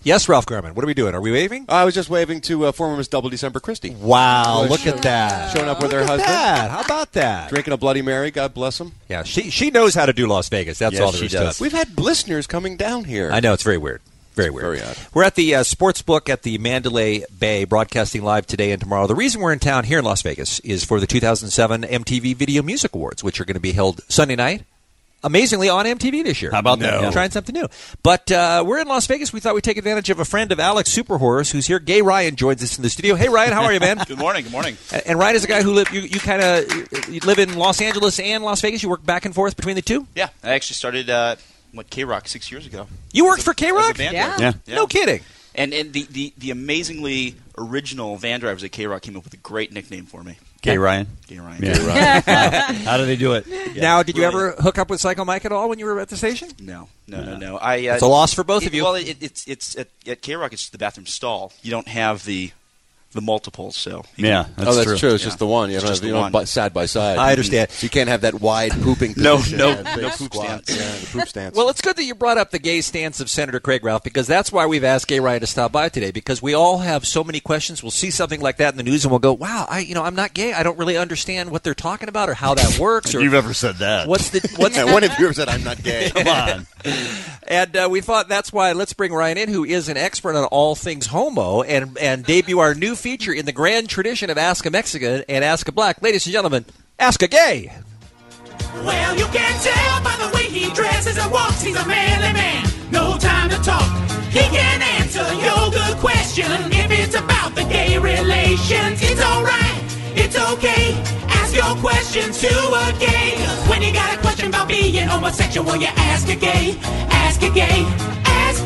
Yes, Ralph Garman. What are we doing? Are we waving? I was just waving to former Miss Double December Christie. Wow, look at that. Showing up with her husband. How about that? Drinking a Bloody Mary, God bless him. Yeah, she knows how to do Las Vegas. That's all there is to it. We've had listeners coming down here. I know, it's very weird. Very weird. Very odd. We're at the sports book at the Mandalay Bay, broadcasting live today and tomorrow. The reason we're in town here in Las Vegas is for the 2007 MTV Video Music Awards, which are going to be held Sunday night. Amazingly, on MTV this year. How about that? We're trying something new. But we're in Las Vegas. We thought we'd take advantage of a friend of Alex Superhorse, who's here. Gay Ryan joins us in the studio. Hey, Ryan, how are you, man? Good morning. Good morning. And Ryan is a guy who you kind of live in Los Angeles and Las Vegas. You work back and forth between the two? Yeah, I actually started K-Rock 6 years ago. You worked for K-Rock? Yeah. No kidding. And the amazingly original van drivers at K-Rock came up with a great nickname for me. Gay Ryan. Gay Ryan. Yeah. How do they do it? Now, did you ever hook up with Psycho Mike at all when you were at the station? No. It's a loss for both of you. Well, it's at K-Rock. It's the bathroom stall. You don't have the multiples, so that's that's true. It's Yeah. just the one. You don't side by side. I understand. So you can't have that wide pooping No position. poop squat. stance. Yeah, the poop stance. Well, it's good that you brought up the gay stance of Senator Craig, Ralph, because that's why we've asked Gay Ryan to stop by today, because we all have so many questions. We'll see something like that in the news, and we'll go, wow, I'm not gay. I don't really understand what they're talking about or how that works. Or You've ever said that? what's one of you ever said, I'm not gay. Come on. And we thought that's why let's bring Ryan in, who is an expert on all things homo, and debut our new feature in the grand tradition of Ask a Mexican and Ask a Black. Ladies and gentlemen, Ask a Gay. Well, you can tell by the way he dresses and walks, he's a manly man. No time to talk. He can answer your good question. If it's about the gay relations, it's alright, it's okay. Ask your questions to a gay. When you got a question about being homosexual, you ask a gay. Ask a gay. Ask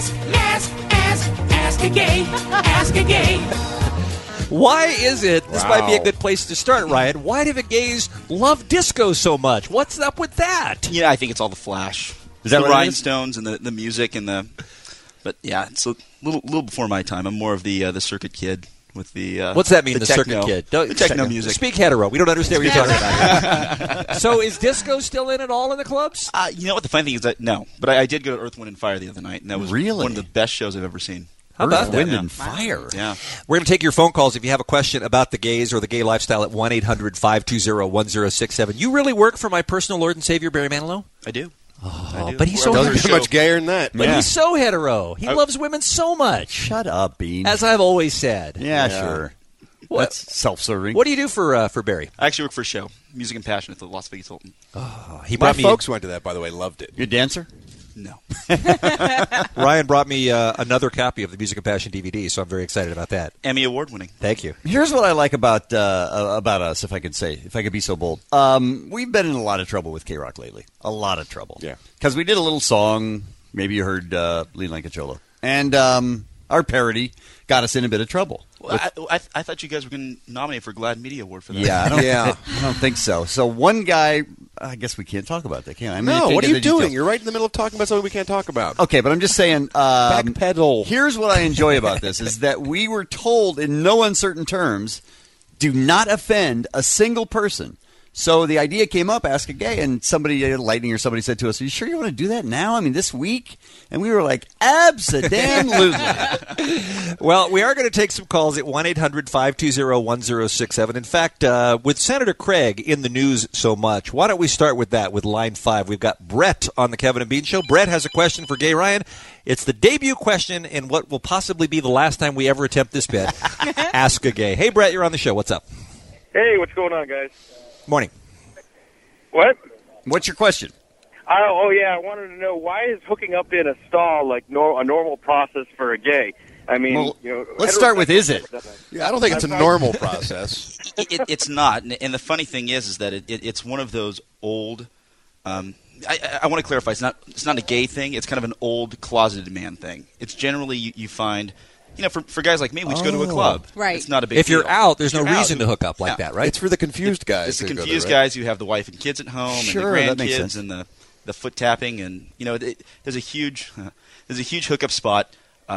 a gay. Ask a gay. Why is it, this might be a good place to start, Ryan, why do the gays love disco so much? What's up with that? Yeah, I think it's all the flash. Is that the what it is? rhinestones and the music and the. But yeah, it's a little before my time. I'm more of the circuit kid with the. What's that mean, the techno, circuit kid? The techno music. Speak hetero. We don't understand what you're talking about. So is disco still in at all in the clubs? You know what the funny thing is that no, but I did go to Earth, Wind and Fire the other night, and that was Really? one of the best shows I've ever seen. How about that? Wind and Fire. Yeah. We're going to take your phone calls if you have a question about the gays or the gay lifestyle at 1-800-520-1067. You really work for my personal Lord and Savior, Barry Manilow? I do. Oh, but he's so Doesn't hetero. get much gayer than that. But he's so hetero. He loves women so much. Shut up, Bean. As I've always said. Yeah, sure. What? That's self-serving. What do you do for Barry? I actually work for a show, Music and Passion at the Las Vegas Hilton. He My brought me folks went to that, by the way, loved it. You a dancer? No. Ryan brought me another copy of the Music and Passion DVD, so I'm very excited about that. Emmy Award winning. Thank you. Here's what I like about us, if I could be so bold. We've been in a lot of trouble with K-Rock lately. A lot of trouble. Yeah. Because we did a little song. Maybe you heard Lee Lancachola. And our parody got us in a bit of trouble. Well, I thought you guys were going to nominate for GLAAD Media Award for that. Yeah, I don't, Yeah. I don't think so. So one guy, I guess we can't talk about that, can I? I mean, No, can't what are get you the details. doing? You're right in the middle of talking about something we can't talk about. Okay, but I'm just saying. Backpedal. Here's what I enjoy about this: is that we were told in no uncertain terms, do not offend a single person. So the idea came up, ask a gay, and somebody, Lightning or somebody said to us, "Are you sure you want to do that now? I mean, this week?" And we were like, "Abso-damn-lutely." Well, we are going to take some calls at 1-800-520-1067. In fact, with Senator Craig in the news so much, why don't we start with that, with line 5. We've got Brett on the Kevin and Bean Show. Brett has a question for Gay Ryan. It's the debut question and what will possibly be the last time we ever attempt this bit. Ask a Gay. Hey, Brett, you're on the show. What's up? Hey, what's going on, guys? Morning. What? What's your question? I wanted to know, why is hooking up in a stall like a normal process for a gay? I mean, Well, let's start with, is it? Yeah, I don't think it's a normal process. It's not. And the funny thing is that it's one of those old. I want to clarify. It's not a gay thing. It's kind of an old closeted man thing. It's generally you find. For guys like me, we just go to a club. Right. It's not a big If you're deal. out, there's If no you're reason to hook up like Yeah. that, right? It's for the confused guys. It's the who go confused there, right? guys who have the wife and kids at home Sure, and that the makes sense. grandkids and the foot tapping and there's a huge hookup spot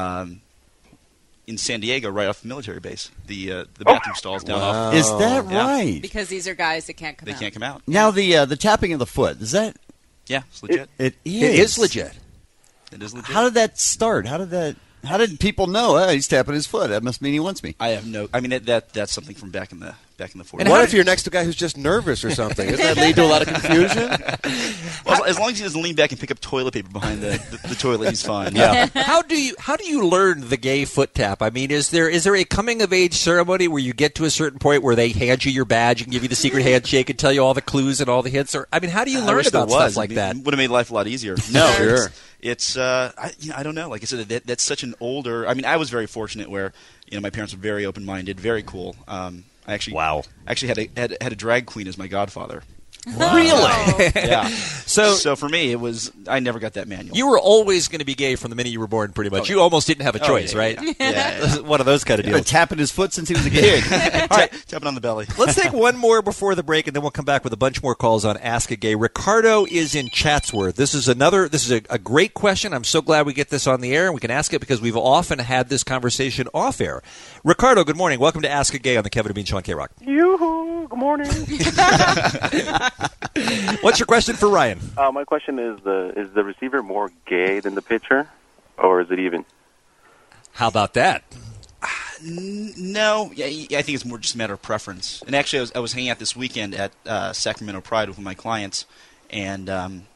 in San Diego right off the military base. The bathroom stalls down off. Is that Yeah. right? Because these are guys that can't come They out. can't come out. Now the tapping of the foot, is that Yeah, it's legit. it is. It is legit. It is legit. How did that start? How did How did people know? Oh, he's tapping his foot. That must mean he wants me. I have no. I mean, that's something from back in the 40s. And what if you're next to a guy who's just nervous or something? Doesn't that lead to a lot of confusion? Well, as long as he doesn't lean back and pick up toilet paper behind the toilet, he's fine. Yeah. How do you learn the gay foot tap? I mean, is there a coming of age ceremony where you get to a certain point where they hand you your badge and give you the secret handshake and tell you all the clues and all the hints? Or I mean, how do you learn about stuff like that? Would have made life a lot easier. No, Sure. It's I don't know. Like I said, that's such an older. I mean, I was very fortunate where my parents were very open minded, very cool. I actually had a drag queen as my godfather. Really? Yeah. So for me, it was I never got that manual. you were always going to be gay from the minute you were born, pretty much. You almost didn't have a choice, yeah, right? Yeah. One of those kind of Been deals. tapping his foot since he was a kid. All right. Tapping on the belly. Let's take one more before the break, and then we'll come back with a bunch more calls on Ask a Gay. Ricardo is in Chatsworth. This is a great question. I'm so glad we get this on the air, and we can ask it because we've often had this conversation off air. Ricardo, good morning. Welcome to Ask a Gay on the Kevin and Bean Show on K-Rock. Yoo-hoo, good morning. What's your question for Ryan? My question is the receiver more gay than the pitcher, or is it even? How about that? No, yeah, I think it's more just a matter of preference. And actually, I was hanging out this weekend at Sacramento Pride with my clients, and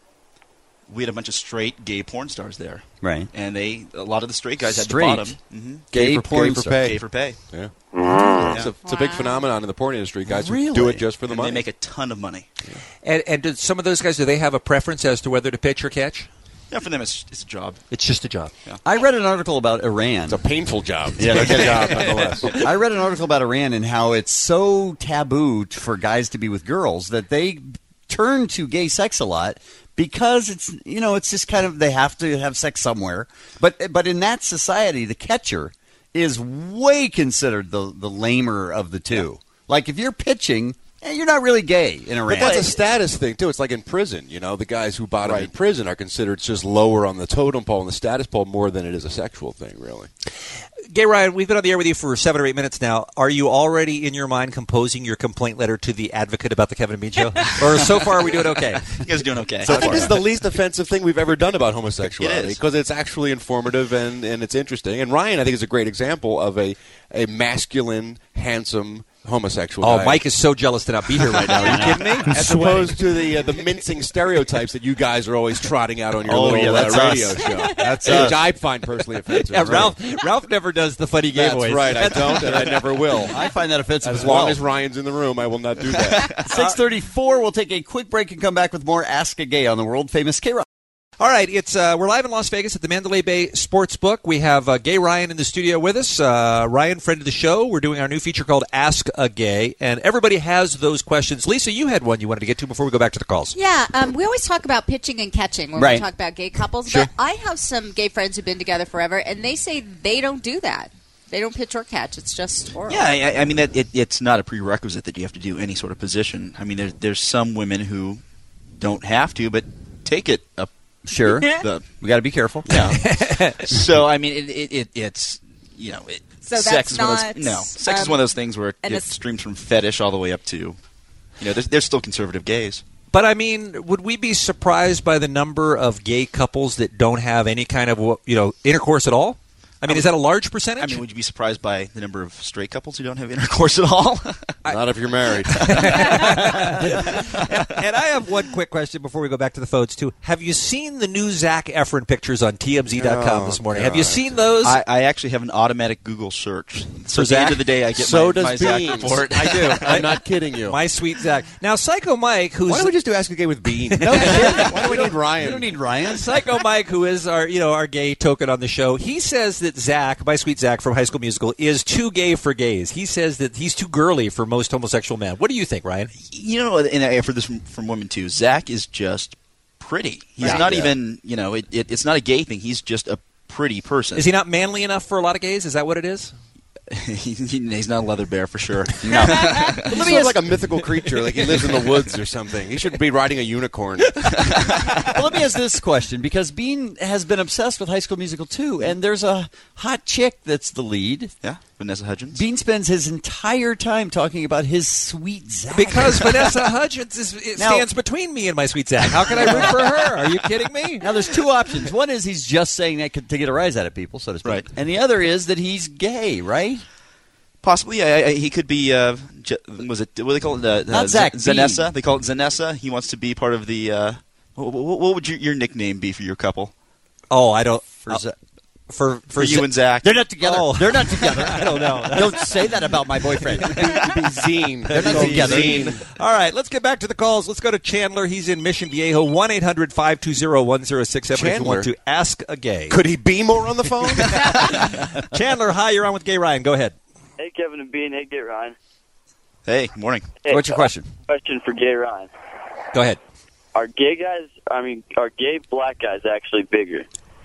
we had a bunch of straight gay porn stars there. Right. And a lot of the straight guys Straight? had the bottom. Mm-hmm. Gay porn for star. pay. Gay for pay. Yeah. Mm. It's a big phenomenon in the porn industry. Guys who Really? do it just for the And money. they make a ton of money. And do some of those guys, do they have a preference as to whether to pitch or catch? Yeah, for them, it's a job. It's just a job. I read an article about Iran. It's a painful job. Yeah, It's a good job, nonetheless. I read an article about Iran and how it's so taboo for guys to be with girls that they turn to gay sex a lot because it's just kind of they have to have sex somewhere. But in that society, the catcher is way considered the lamer of the two. Like if you're pitching, you're not really gay in Iran. But that's a status thing, too. It's like in prison. The guys who bottom in prison are considered just lower on the totem pole and the status pole more than it is a sexual thing, really. Gay Ryan, we've been on the air with you for 7 or 8 minutes now. Are you already in your mind composing your complaint letter to the Advocate about the Kevin and Bean Show? Or so far are we doing okay? You guys are doing okay. I think this is the least offensive thing we've ever done about homosexuality It is. because it's actually informative and it's interesting. And Ryan, I think, is a great example of a masculine, handsome homosexual guy. Mike is so jealous to not be here right now. Are you kidding me? As opposed to the mincing stereotypes that you guys are always trotting out on your little that's radio us. show. That's us. which I find personally offensive. Yeah, Ralph never does the funny gay That's voice. right. I don't, and I never will. I find that offensive As as well. long as Ryan's in the room, I will not do that. 6:34. We'll take a quick break and come back with more Ask a Gay on the world famous K-Rock. All right, we're live in Las Vegas at the Mandalay Bay Sportsbook. We have Gay Ryan in the studio with us. Ryan, friend of the show. We're doing our new feature called Ask a Gay, and everybody has those questions. Lisa, you had one you wanted to get to before we go back to the calls. Yeah, we always talk about pitching and catching when we talk about gay couples, Sure. but I have some gay friends who've been together forever, and they say they don't do that. They don't pitch or catch. It's just oral. Yeah, I mean, it's not a prerequisite that you have to do any sort of position. I mean, there's some women who don't have to, but take it up. Sure. The, We got to be careful. yeah. So I mean, it's So sex that's is not, sex is one of those things where and it it's- streams from fetish all the way up to, there's still conservative gays. But, I mean, would we be surprised by the number of gay couples that don't have any kind of, intercourse at all? I mean, is that a large percentage? I mean, would you be surprised by the number of straight couples who don't have intercourse at all? Not if you're married. And I have one quick question before we go back to the phones, too. Have you seen the new Zac Efron pictures on TMZ.com this morning? Have you seen those? I actually have an automatic Google search. So For at the end Zac? of the day, I get So my does Zac Beans. report. I do. I'm not kidding you. My sweet Zac. Now, Psycho Mike, who's... Why don't we just do Ask a Gay with Bean? No kidding. Why do we need Ryan? You don't need Ryan. Psycho Mike, who is our gay token on the show, he says that Zach, my sweet Zach from High School Musical, is too gay for gays. He says that he's too girly for most homosexual men. What do you think, Ryan? And I've heard this from women too. Zach is just pretty. He's not even, it's not a gay thing. He's just a pretty person. Is he not manly enough for a lot of gays? Is that what it is? He's not a leather bear for sure. No. He sort of like a mythical creature, like he lives in the woods or something. He should be riding a unicorn. Well, let me ask this question, because Bean has been obsessed with High School Musical too, and there's a hot chick that's the lead. Yeah, Vanessa Hudgens. Bean spends his entire time talking about his sweet Zach. Because Vanessa Hudgens stands between me and my sweet Zach. How can I root for her? Are you kidding me? Now, there's two options. One is he's just saying that to get a rise out of people, so to speak. Right. And the other is that he's gay, right? Possibly, yeah. He could be. Was it? What do they call it? Not Zach Zanessa. Bean. They call it Zanessa. He wants to be part of the. What would your nickname be for your couple? Oh, I don't. For you and Zach. They're not together. Oh. They're not together. I don't know. Don't say that about my boyfriend. It'd be Zine. They're not together. Zine. All right, let's get back to the calls. Let's go to Chandler. He's in Mission Viejo. 1-800-520-1067 if you want to ask a gay. Could he be more on the phone? Chandler, hi. You're on with Gay Ryan. Go ahead. Hey, Kevin and Bean. Hey, Gay Ryan. Hey, good morning. Hey, What's your question? Question for Gay Ryan. Go ahead. Are gay black guys actually bigger?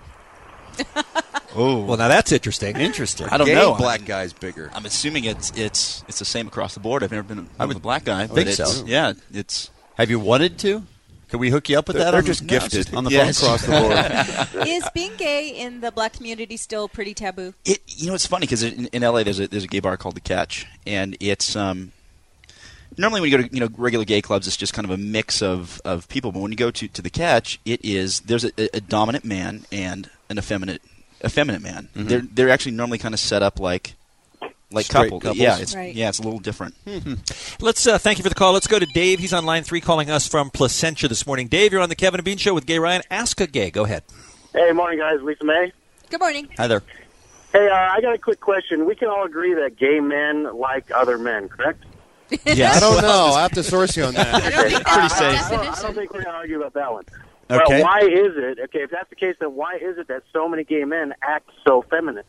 Oh, Well, now that's interesting. Interesting. I don't Gay know. black guy's bigger. I'm assuming it's the same across the board. I've never been with a black guy. think but so. it's, yeah, it's. Have you wanted to? Could we hook you up with that? They're on- just no, gifted on the Yes. phone? across the board. Is being gay in the black community still pretty taboo? It's funny because in LA there's a gay bar called The Catch, and it's normally when you go to regular gay clubs it's just kind of a mix of people, but when you go to The Catch, there's a dominant man and an effeminate man. Mm-hmm. They're actually normally kind of set up like Straight couples. Yeah, couples. it's a little different. Let's thank you for the call. Let's go to Dave. He's on line 3 calling us from Placentia this morning. Dave, you're on the Kevin and Bean Show with Gay Ryan. Ask a gay. Go ahead. Hey, morning, guys. Lisa May. Good morning. Hi there. Hey, I got a quick question. We can all agree that gay men like other men, correct? Yes. I don't know. I have to source you on I that. don't think Pretty that's safe. a I don't definition. think we're going to argue about that one. Okay. But why is it, if that's the case, then why is it that so many gay men act so feminine?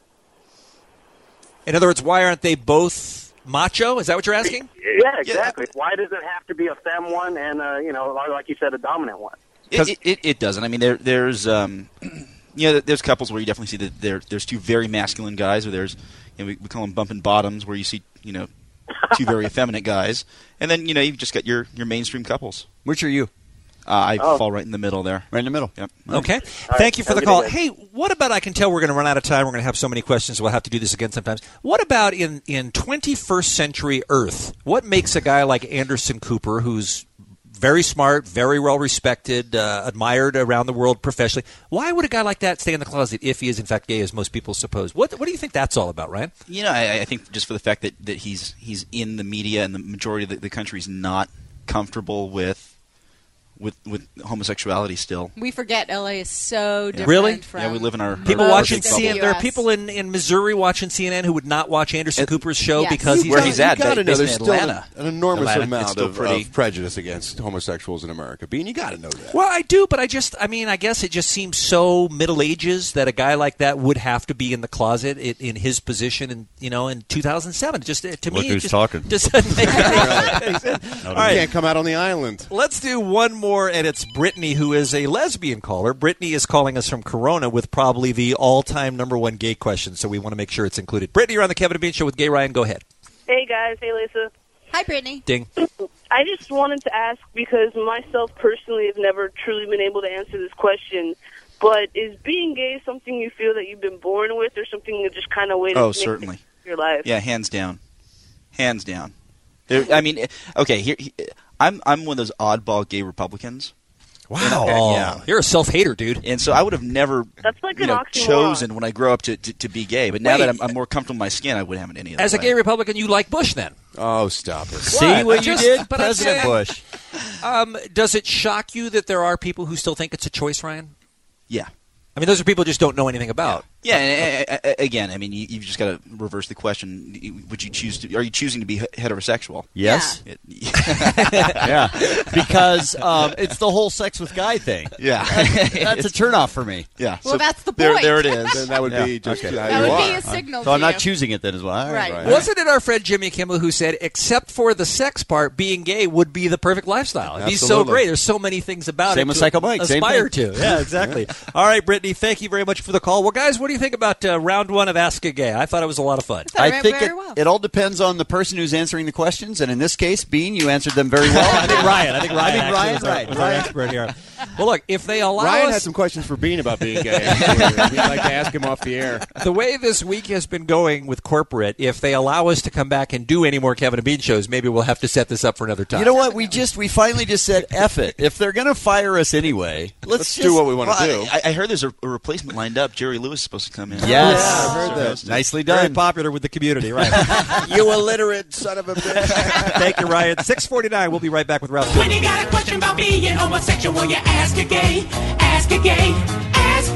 In other words, why aren't they both macho? Is that what you're asking? Yeah, exactly. Why does it have to be a femme one and, like you said, a dominant one? It doesn't. I mean, there's there's couples where you definitely see that there's two very masculine guys, or there's we call them bump and bottoms, where you see two very effeminate guys, and then you've just got your mainstream couples. Which are you? I fall right in the middle there. Right in the middle. Yep. Okay. right. Thank you for Have the a good call. day. Hey, what about, I can tell we're going to run out of time. We're going to have so many questions. We'll have to do this again sometimes. What about in 21st century Earth? What makes a guy like Anderson Cooper, who's very smart, very well respected, admired around the world professionally, why would a guy like that stay in the closet if he is in fact gay, as most people suppose? What do you think that's all about, Ryan? I think just for the fact that he's in the media, and the majority of the country is not comfortable with homosexuality still. We forget LA is so different Really? from Yeah, we live in our People most watching of the CNN. There are US. people in Missouri watching CNN who would not watch Anderson Cooper's show Yes. because he's Where he's at, You got to know based in there's still Atlanta. an enormous Atlanta, it's amount still of pretty- prejudice against homosexuals in America. Bean, you got to know that. Well, I do, but I guess it just seems so Middle Ages that a guy like that would have to be in the closet in his position in 2007. Just to Look me, who's it just, talking. just doesn't make any sense. All You right, can't come out on the island. let's do one more, and it's Brittany, who is a lesbian caller. Brittany is calling us from Corona with probably the all-time #1 gay question, so we want to make sure it's included. Brittany, you're on the Kevin and Bean Show with Gay Ryan. Go ahead. Hey guys, hey Lisa. Hi, Brittany. Ding. I just wanted to ask, because myself personally have never truly been able to answer this question, but is being gay something you feel that you've been born with, or something you just kind of waited to make certainly. your life? Yeah, hands down. I mean, okay, I'm one of those oddball gay Republicans. Wow. Yeah. You're a self-hater, dude. And so I would have never That's like an oxymoron. chosen when I grow up to be gay. But now Wait. that I'm more comfortable in my skin, I wouldn't have it any other As a way. gay Republican, you like Bush then? Oh, stop it. See what you Just- did? but I'm President saying- Bush. Does it shock you that there are people who still think it's a choice, Ryan? Yeah. I mean, those are people who just don't know anything about. Yeah, and again, I mean, you've just got to reverse the question. Would you choose to? Are you choosing to be heterosexual? Yes. Yeah. Yeah. Because it's the whole sex with guy thing. Yeah. That's a turnoff for me. Yeah. Well, that's the There, point. there it is. Then that would be just Okay. how That you would are. be a signal So to I'm not you. choosing it then as well. All right. Right. Wasn't it our friend Jimmy Kimmel who said, except for the sex part, being gay would be the perfect lifestyle? It'd be so Absolutely. great. There's so many things about it Same with to Psycho Mike. Same aspire thing. to. Yeah, exactly. All right, Brittany, thank you very much for the call. Well, guys, what do you think about round 1 of Ask a Gay? I thought it was a lot of fun. That I went think very well. it all depends on the person who's answering the questions, and in this case, Bean, you answered them very well. I think Ryan. Ryan, actually right, was our right. expert here. Well, look, if they allow Ryan us... had some questions for Bean about being gay. We'd like to ask him off the air. The way this week has been going with corporate, if they allow us to come back and do any more Kevin and Bean shows, maybe we'll have to set this up for another time. You know what? We finally just said F it. If they're going to fire us anyway, let's do what we want to do. I heard there's a replacement lined up. Jerry Lewis is supposed to come in. Yes. Yeah, I've heard that. Nicely Very done. popular with the community, right? You illiterate son of a bitch. Thank you, Ryan. 6:49. We'll be right back with Ralph. When you got a question about being homosexual, you ask a gay, ask a gay, ask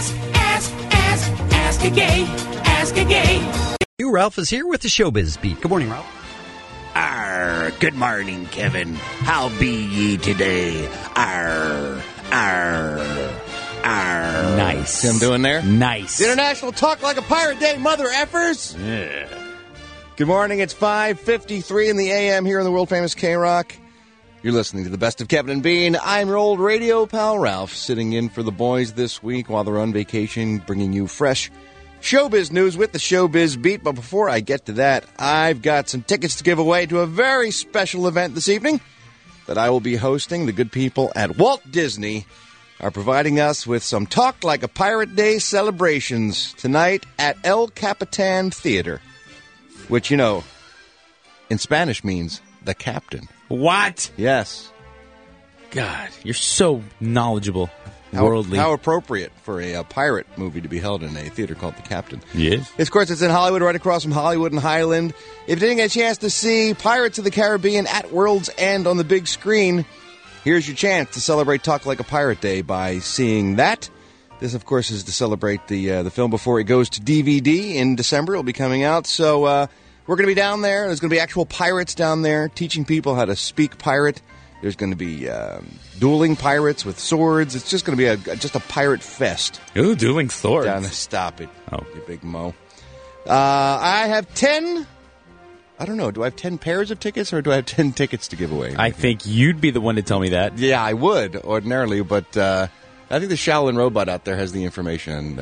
a gay, ask a gay. Ralph is here with the Showbiz Beat. Good morning, Ralph. Arr, good morning, Kevin. How be ye today? Arr, arr, arr. Nice. See what I'm doing there? Nice. International Talk Like a Pirate Day, mother effers. Yeah. Good morning. It's 5:53 in the a.m. here on the world-famous K-Rock. You're listening to the best of Kevin and Bean. I'm your old radio pal, Ralph, sitting in for the boys this week while they're on vacation, bringing you fresh showbiz news with the Showbiz Beat. But before I get to that, I've got some tickets to give away to a very special event this evening that I will be hosting. The good people at Walt Disney are providing us with some Talk Like a Pirate Day celebrations tonight at El Capitan Theater, which, you know, in Spanish means the captain. What? Yes. God, you're so knowledgeable. Worldly. How appropriate for a pirate movie to be held in a theater called The Captain. Yes. Of course, it's in Hollywood, right across from Hollywood and Highland. If you didn't get a chance to see Pirates of the Caribbean at World's End on the big screen, here's your chance to celebrate Talk Like a Pirate Day by seeing that. This, of course, is to celebrate the film before it goes to DVD in December. It'll be coming out. So we're going to be down there. There's going to be actual pirates down there teaching people how to speak pirate. There's going to be dueling pirates with swords. It's just going to be just a pirate fest. Ooh, dueling swords. Stop it, Oh. you big mo. I have 10... I don't know. Do I have 10 pairs of tickets or do I have 10 tickets to give away? I think you'd be the one to tell me that. Yeah, I would ordinarily, but I think the Shaolin robot out there has the information.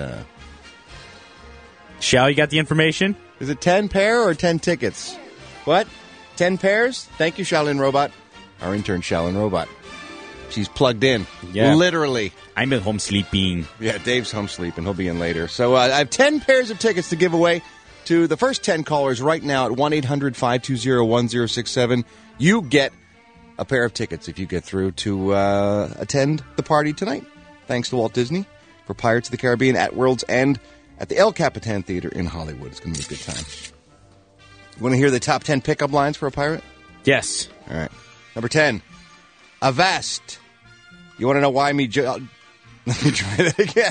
Shall, you got the information? Is it 10 pair or 10 tickets? What? 10 pairs? Thank you, Shaolin robot. Our intern, Shaolin robot. She's plugged in. Yeah. Literally. I'm at home sleeping. Yeah, Dave's home sleeping. He'll be in later. So I have 10 pairs of tickets to give away to the first 10 callers right now at 1-800-520-1067. You get a pair of tickets if you get through to attend the party tonight. Thanks to Walt Disney for Pirates of the Caribbean at World's End at the El Capitan Theater in Hollywood. It's going to be a good time. You want to hear the top 10 pickup lines for a pirate? Yes. All right. Number 10, Avast. You want to know why me... Let me try that again.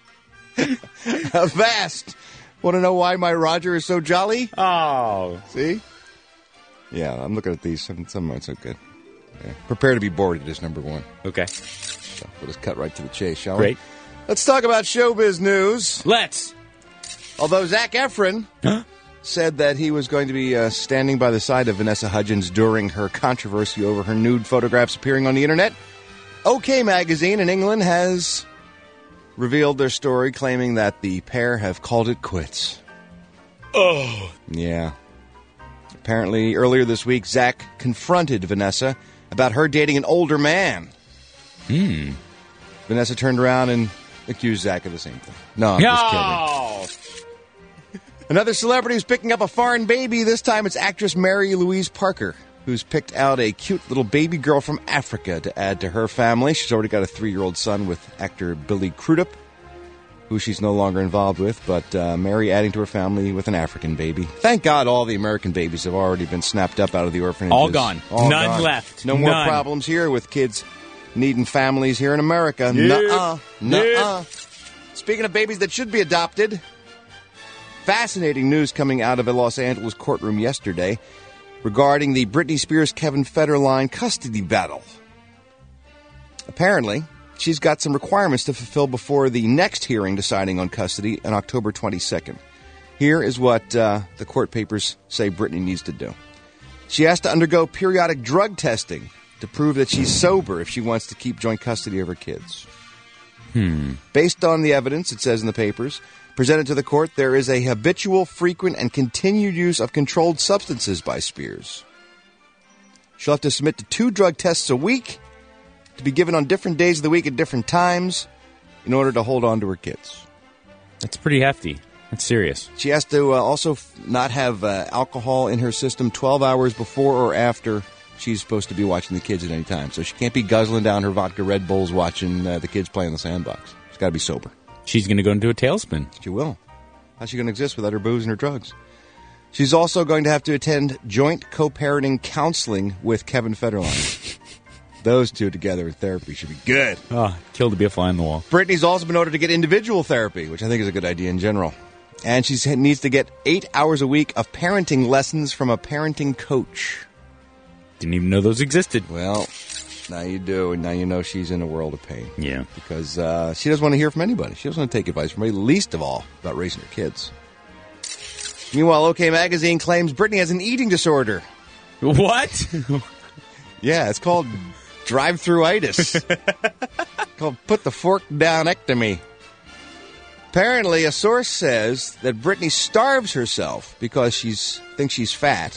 Avast. Want to know why my Roger is so jolly? Oh. See? Yeah, I'm looking at these. Some aren't so good. Yeah. Prepare to be bored. It is number 1. Okay. So we'll just cut right to the chase, shall Great. we? Let's talk about showbiz news. Let's. Although Zac Efron said that he was going to be standing by the side of Vanessa Hudgens during her controversy over her nude photographs appearing on the internet, OK Magazine in England has revealed their story, claiming that the pair have called it quits. Oh. Yeah. Apparently, earlier this week, Zac confronted Vanessa about her dating an older man. Vanessa turned around and accused Zac of the same thing. No, I'm just kidding. Another celebrity who's picking up a foreign baby. This time it's actress Mary Louise Parker, who's picked out a cute little baby girl from Africa to add to her family. She's already got a 3-year-old son with actor Billy Crudup, who she's no longer involved with, but Mary adding to her family with an African baby. Thank God all the American babies have already been snapped up out of the orphanages. All gone. None left. No more None. problems here with kids needing families here in America. Yep. Nuh-uh. Nuh-uh. Speaking of babies that should be adopted, fascinating news coming out of a Los Angeles courtroom yesterday regarding the Britney Spears-Kevin Federline custody battle. Apparently, she's got some requirements to fulfill before the next hearing deciding on custody on October 22nd. Here is what the court papers say Britney needs to do. She has to undergo periodic drug testing to prove that she's sober if she wants to keep joint custody of her kids. Based on the evidence, it says in the papers, presented to the court, there is a habitual, frequent, and continued use of controlled substances by Spears. She'll have to submit to 2 drug tests a week to be given on different days of the week at different times in order to hold on to her kids. That's pretty hefty. That's serious. She has to also not have alcohol in her system 12 hours before or after she's supposed to be watching the kids at any time. So she can't be guzzling down her vodka Red Bulls watching the kids play in the sandbox. She's got to be sober. She's going to go into a tailspin. She will. How's she going to exist without her booze and her drugs? She's also going to have to attend joint co-parenting counseling with Kevin Federline. Those two together in therapy should be good. Oh, killed to be a fly on the wall. Brittany's also been ordered to get individual therapy, which I think is a good idea in general. And she needs to get 8 hours a week of parenting lessons from a parenting coach. Didn't even know those existed. Well, now you do, and now you know she's in a world of pain. Yeah. Because she doesn't want to hear from anybody. She doesn't want to take advice from anybody, least of all about raising her kids. Meanwhile, OK Magazine claims Brittany has an eating disorder. What? Yeah, it's called drive-through-itis. Called put the fork down-ectomy. Apparently, a source says that Brittany starves herself because she thinks she's fat.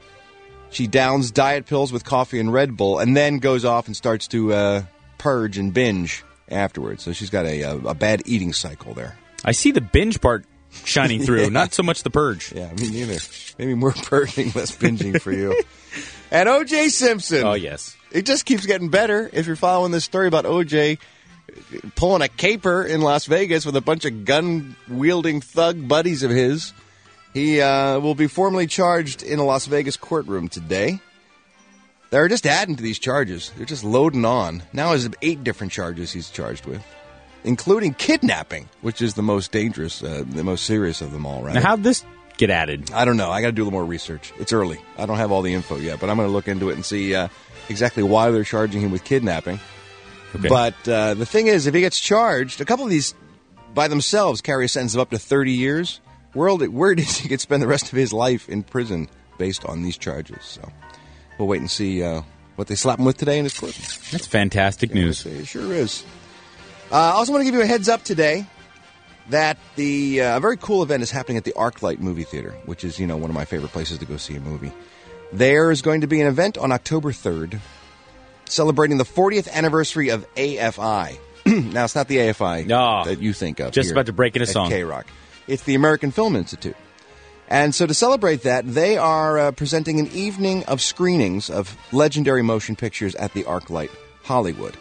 She downs diet pills with coffee and Red Bull and then goes off and starts to purge and binge afterwards. So she's got a bad eating cycle there. I see the binge part shining through, not so much the purge. Yeah, me neither. Maybe more purging, less binging for you. And O.J. Simpson. Oh, yes. It just keeps getting better. If you're following this story about O.J. pulling a caper in Las Vegas with a bunch of gun-wielding thug buddies of his, he will be formally charged in a Las Vegas courtroom today. They're just adding to these charges. They're just loading on. Now there's 8 different charges he's charged with, including kidnapping, which is the most dangerous, the most serious of them all, right? Now, how'd this get added? I don't know. I got to do a little more research. It's early. I don't have all the info yet, but I'm going to look into it and see exactly why they're charging him with kidnapping. Okay. But the thing is, if he gets charged, a couple of these by themselves carry a sentence of up to 30 years. Where does he could spend the rest of his life in prison based on these charges? So we'll wait and see what they slap him with today in his court. That's fantastic news. It sure is. I also want to give you a heads up today that a very cool event is happening at the ArcLight movie theater, which is, one of my favorite places to go see a movie. There is going to be an event on October 3rd celebrating the 40th anniversary of AFI. Now, it's not the AFI that you think of. Just about to break in a song. K-Rock. It's the American Film Institute. And so to celebrate that, they are presenting an evening of screenings of legendary motion pictures at the ArcLight Hollywood.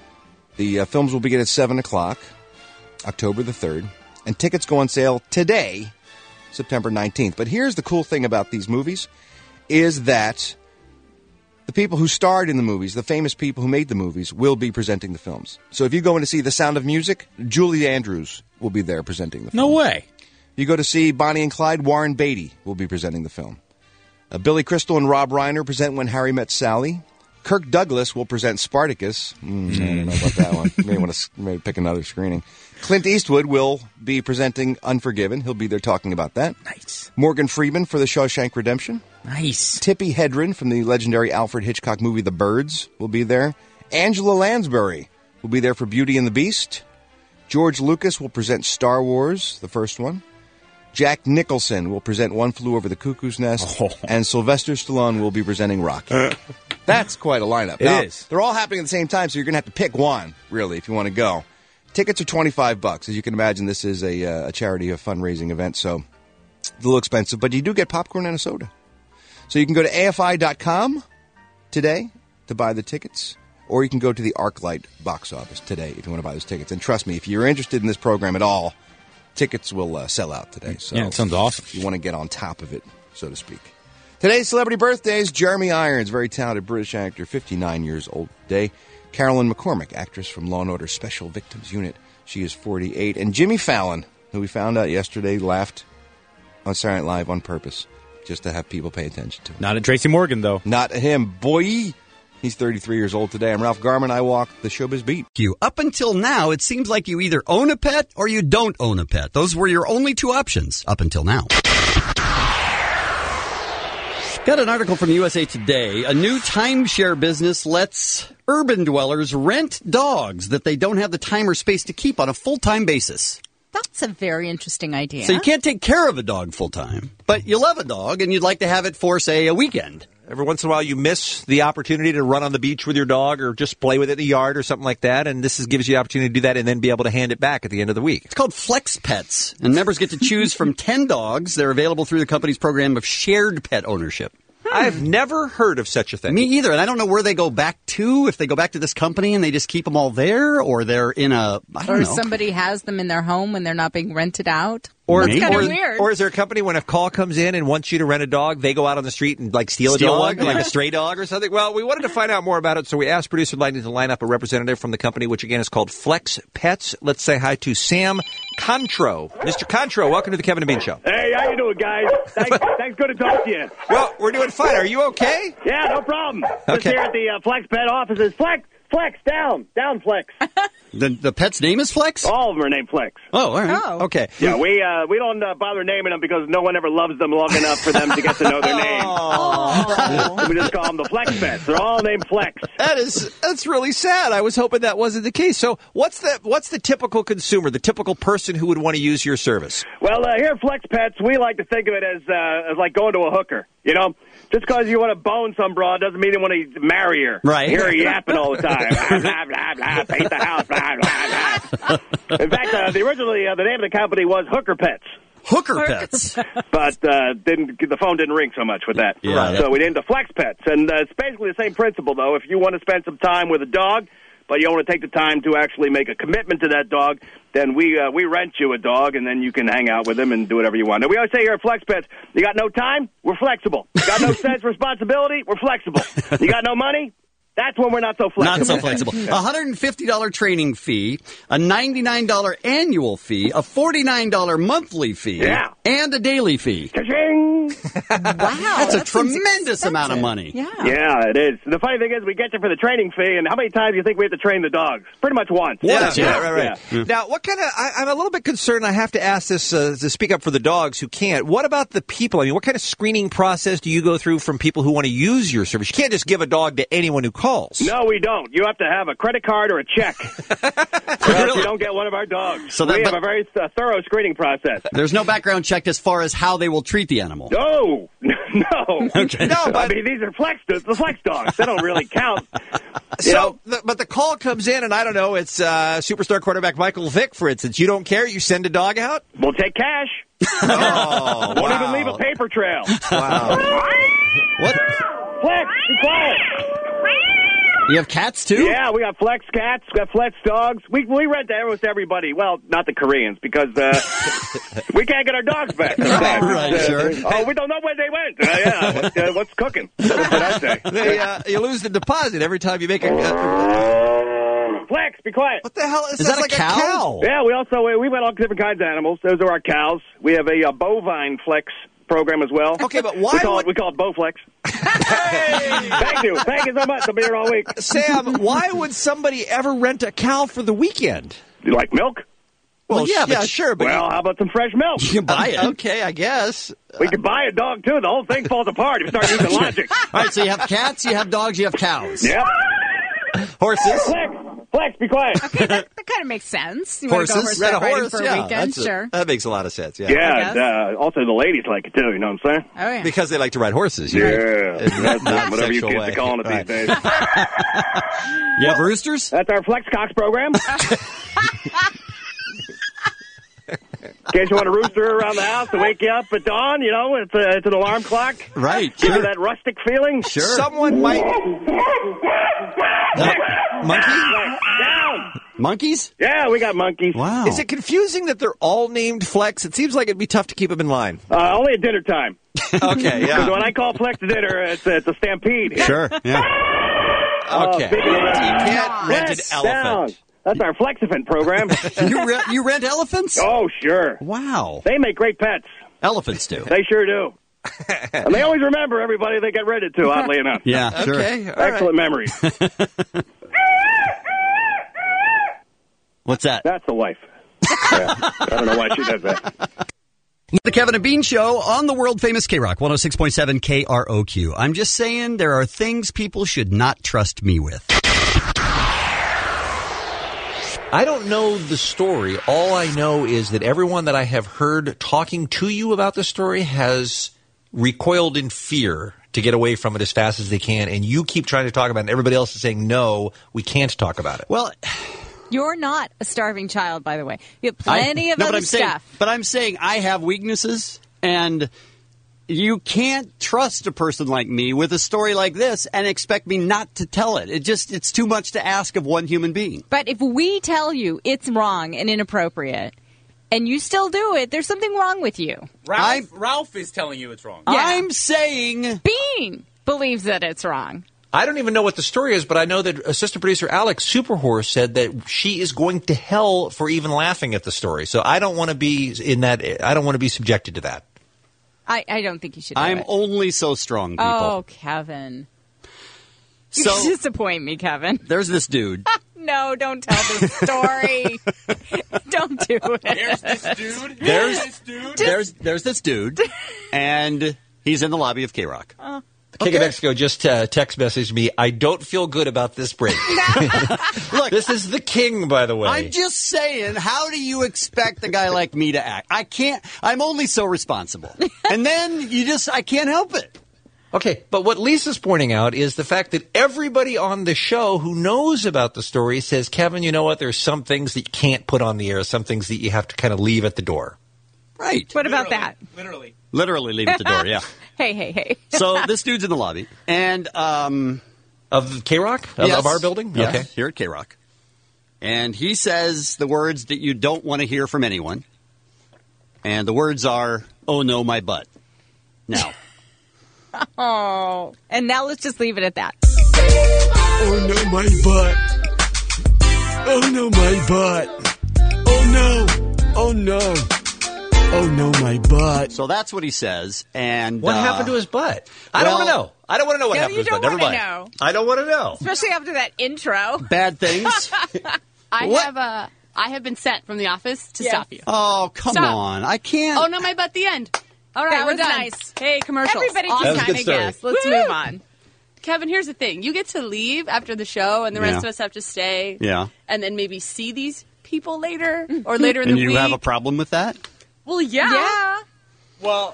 The films will begin at 7 o'clock, October the 3rd, and tickets go on sale today, September 19th. But here's the cool thing about these movies, is that the people who starred in the movies, the famous people who made the movies, will be presenting the films. So if you go in to see The Sound of Music, Julie Andrews will be there presenting the film. No way. You go to see Bonnie and Clyde, Warren Beatty will be presenting the film. Billy Crystal and Rob Reiner present When Harry Met Sally. Kirk Douglas will present Spartacus. I don't know about that one. May want to pick another screening. Clint Eastwood will be presenting Unforgiven. He'll be there talking about that. Nice. Morgan Freeman for The Shawshank Redemption. Nice. Tippi Hedren from the legendary Alfred Hitchcock movie The Birds will be there. Angela Lansbury will be there for Beauty and the Beast. George Lucas will present Star Wars, the first one. Jack Nicholson will present One Flew Over the Cuckoo's Nest. And Sylvester Stallone will be presenting Rocky. That's quite a lineup. It is. They're all happening at the same time, so you're going to have to pick one, really, if you want to go. Tickets are $25. As you can imagine, this is a charity, a fundraising event, so it's a little expensive. But you do get popcorn and a soda. So you can go to AFI.com today to buy the tickets, or you can go to the ArcLight box office today if you want to buy those tickets. And trust me, if you're interested in this program at all, tickets will sell out today. So yeah, it sounds awesome. You want to get on top of it, so to speak. Today's celebrity birthdays: Jeremy Irons, very talented British actor, 59 years old today. Carolyn McCormick, actress from Law & Order Special Victims Unit, she is 48. And Jimmy Fallon, who we found out yesterday laughed on Saturday Night Live on purpose, just to have people pay attention to him. Not at Tracy Morgan, though. Not him. Boy, he's 33 years old today. I'm Ralph Garman. I walk the Showbiz Beat. Up until now, it seems like you either own a pet or you don't own a pet. Those were your only two options up until now. Got an article from USA Today. A new timeshare business lets urban dwellers rent dogs that they don't have the time or space to keep on a full-time basis. That's a very interesting idea. So you can't take care of a dog full-time, but you love a dog and you'd like to have it for, say, a weekend. Every once in a while you miss the opportunity to run on the beach with your dog or just play with it in the yard or something like that, and this gives you the opportunity to do that and then be able to hand it back at the end of the week. It's called Flex Pets, and members get to choose from 10 dogs. They're available through the company's program of shared pet ownership. I've never heard of such a thing. Me either, and I don't know where they go back to, if they go back to this company and they just keep them all there, or they're in I don't know. Or somebody has them in their home when they're not being rented out. Or, That's kind of weird. Or is there a company when a call comes in and wants you to rent a dog, they go out on the street and steal a Steal dog, one? like a stray dog or something? Well, we wanted to find out more about it, so we asked producer Lightning to line up a representative from the company, which again is called Flex Pets. Let's say hi to Sam Contro. Mr. Contro, welcome to the Kevin and Bean Show. Hey, how you doing, guys? Thanks, good to talk to you. Well, we're doing fine. Are you okay? Yeah, no problem. Okay. Just here at the Flex Pet offices. Flex, down, Flex. The pet's name is Flex? All of them are named Flex. Oh, all right. Oh. Okay. Yeah, we don't bother naming them because no one ever loves them long enough for them to get to know their name. Oh. We just call them the Flex Pets. They're all named Flex. That's really sad. I was hoping that wasn't the case. So what's the typical consumer, the typical person who would want to use your service? Well, here at Flex Pets, we like to think of it as like going to a hooker. You know, just because you want to bone some broad doesn't mean you want to marry her. Right. Hear her yapping all the time. Blah, blah, blah, blah, paint the house, blah, blah, blah. In fact, originally the name of the company was Hooker Pets. Hooker Pets. But the phone didn't ring so much with that. Yeah. So we named the Flex Pets. And it's basically the same principle, though. If you want to spend some time with a dog, but you don't want to take the time to actually make a commitment to that dog, then we rent you a dog, and then you can hang out with him and do whatever you want. And we always say here at Flex Pets, you got no time? We're flexible. You got no sense of responsibility? We're flexible. You got no money? That's when we're not so flexible. Not so flexible. A $150 training fee, a $99 annual fee, a $49 monthly fee, and a daily fee. Ka-ching! Wow. That's a that seems tremendous amount of expensive. money. Yeah. Yeah, it is. The funny thing is, we get you for the training fee, and how many times do you think we have to train the dogs? Pretty much once. Right. Yeah. Now, what kind of? I'm a little bit concerned. I have to ask this to speak up for the dogs who can't. What about the people? I mean, what kind of screening process do you go through from people who want to use your service? You can't just give a dog to anyone who calls. No, we don't. You have to have a credit card or a check. Or else you don't get one of our dogs. So we have a very thorough screening process. There's no background check as far as how they will treat the animal. No. Okay. No, but I mean, these are the Flex dogs. They don't really count. But the call comes in, and I don't know, it's superstar quarterback Michael Vick, for instance. You don't care? You send a dog out? We'll take cash. Oh, Won't even leave a paper trail. Wow. What? Flex, be quiet. You have cats, too? Yeah, we got Flex cats, we got Flex dogs. We rent to almost everybody. Well, not the Koreans, because we can't get our dogs back. Right, sure. Oh, we don't know where they went. What's cooking? That's what I say. You lose the deposit every time you make a... Flex, be quiet. What the hell is that? like a cow? Yeah, we went all different kinds of animals. Those are our cows. We have a bovine Flex program as well. Okay, but why we call it Bowflex. Thank you so much. I'll be here all week. Sam, why would somebody ever rent a cow for the weekend? You like milk? Well, yeah, sure. But how about some fresh milk? You can buy it. Okay, I guess. We can buy a dog, too. The whole thing falls apart if you start using logic. All right, so you have cats, you have dogs, you have cows. Yep. Horses. Flex, be quiet. Okay, that kind of makes sense. You want to go Horses. horseback Rent a riding horse, for a weekend? Sure. That makes a lot of sense, Yeah, also the ladies like it, too. You know what I'm saying? Oh, yeah. Because they like to ride horses. Yeah. Not Whatever you sexual kids way. are calling it Right. these days. You have roosters? That's our Flex Cox program. In case you want a rooster around the house to wake you up at dawn, you know, it's an alarm clock. Right, Give sure. you that rustic feeling. Sure. Someone might... Monkey? Down. Monkeys? Yeah, we got monkeys. Wow. Is it confusing that they're all named Flex? It seems like it'd be tough to keep them in line. Only at dinner time. Okay, Because when I call Flex to dinner, it's a stampede. Sure, yeah. Okay. speaking of that, You can't rent an Flex elephant. down. That's our Flexifant program. You rent elephants? Oh, sure. Wow. They make great pets. Elephants do. They sure do. And they always remember everybody they get rented to, oddly enough. Yeah, sure. Okay, all right. Excellent memories. What's that? That's the wife. Yeah. I don't know why she does that. The Kevin and Bean Show on the world-famous K-Rock, 106.7 KROQ. I'm just saying there are things people should not trust me with. I don't know the story. All I know is that everyone that I have heard talking to you about the story has recoiled in fear to get away from it as fast as they can, and you keep trying to talk about it, and everybody else is saying, no, we can't talk about it. Well, You're not a starving child, by the way. You have plenty of but other I'm saying, stuff. but I'm saying I have weaknesses, and you can't trust a person like me with a story like this and expect me not to tell it. It's too much to ask of one human being. But if we tell you it's wrong and inappropriate, and you still do it, there's something wrong with you. Ralph is telling you it's wrong. Yeah. I'm saying Bean believes that it's wrong. I don't even know what the story is, but I know that assistant producer Alex Superhorse said that she is going to hell for even laughing at the story. So I don't want to be in that. I don't want to be subjected to that. I don't think you should do I'm it. only so strong, people. Oh, Kevin. So- You disappoint me, Kevin. There's this dude. No, don't tell the story. Don't do it. There's this dude. There's this dude, and he's in the lobby of K-Rock. The King of Mexico just text messaged me, I don't feel good about this break. Look, this is the king, by the way. I'm just saying, how do you expect a guy like me to act? I can't. I'm only so responsible. And then I can't help it. Okay, but what Lisa's pointing out is the fact that everybody on the show who knows about the story says, Kevin, you know what? There's some things that you can't put on the air, some things that you have to kind of leave at the door. Right. What about that? Literally leave at the door, yeah. Hey. So this dude's in the lobby. And of K-Rock? Yes. Of our building? Yeah, Okay. here at K-Rock. And he says the words that you don't want to hear from anyone. And the words are, oh no, my butt. Now. Oh. And now let's just leave it at that. Oh no, my butt. Oh no, my butt. Oh no. Oh no. Oh no, my butt. So that's what he says. And What happened to his butt? I don't want to know. I don't want to know what No, happened to you his butt. don't Never wanna mind. know. I don't want to know. Especially after that intro. Bad things. I have been sent from the office to stop you. Oh, come Stop. on. I can't. Oh no, my butt. The end. All right, That we're was done. nice. Hey, commercials. Everybody Awesome. can kind of guess. Let's Woo! move on. Kevin, here's the thing: you get to leave after the show, and the rest Yeah. of us have to stay. Yeah. And then maybe see these people later or later in And the you week. have a problem with that? Well, yeah. Well,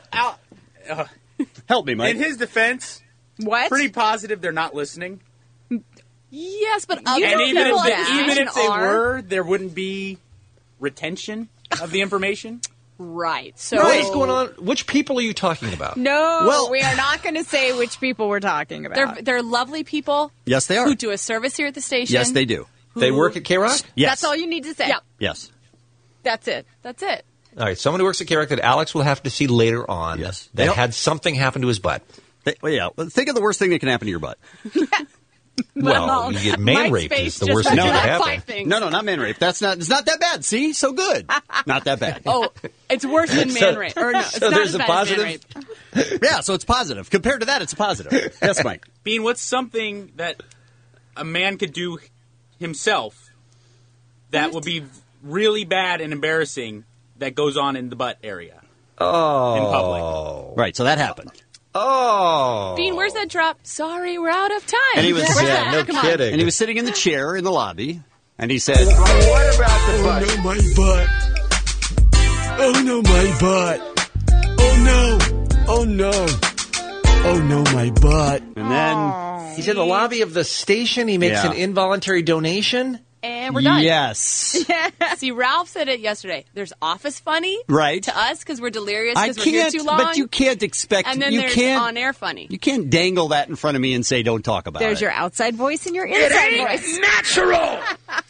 Help me, Mike. in his defense, What? pretty positive they're not listening. Yes, but You other And don't even know if, that. even if they Are. were, there wouldn't be retention of the information. right. So What is going on? Which people are you talking about? No, Well- we are not going to say which people we're talking about. they're lovely people Yes, they are. who do a service here at the station. Yes, they do. They work at K-Rock? Yes. That's all you need to say. Yep. Yes. That's it. That's it. All right, someone who works at K-Rock that Alex will have to see later on Yes. that Yep. had something happen to his butt. Well, yeah. Well, think of the worst thing that can happen to your butt. Well, you get man Mike's raped face is the just worst thing went that to could like happen. 5 things. No, not man rape. It's not that bad. See? So good. Not that bad. Oh, it's worse than man rape. Or no, it's so not there's as a bad as man positive? rape. Yeah, so it's positive. Compared to that, it's a positive. Yes, Mike. Bean, what's something that a man could do himself that would be really bad and embarrassing that goes on in the butt area Oh. in public? Right, so that happened. Oh. Bean, where's that drop? Sorry, we're out of time. And he was Where's that? no Come on. kidding. And he was sitting in the chair in the lobby, and he said, What about the butt? Oh no, my butt. Oh no, my butt. Oh no. Oh no. Oh no, my butt. and then, He's in the lobby of the station. He makes Yeah. an involuntary donation. And we're done. yes. See, Ralph said it yesterday. There's office funny Right. to us because we're delirious I because we're here can't, too long. but you can't expect, and then you there's can't, on-air funny. you can't dangle that in front of me and say, don't talk about There's it. your outside voice and your It inside ain't voice. natural.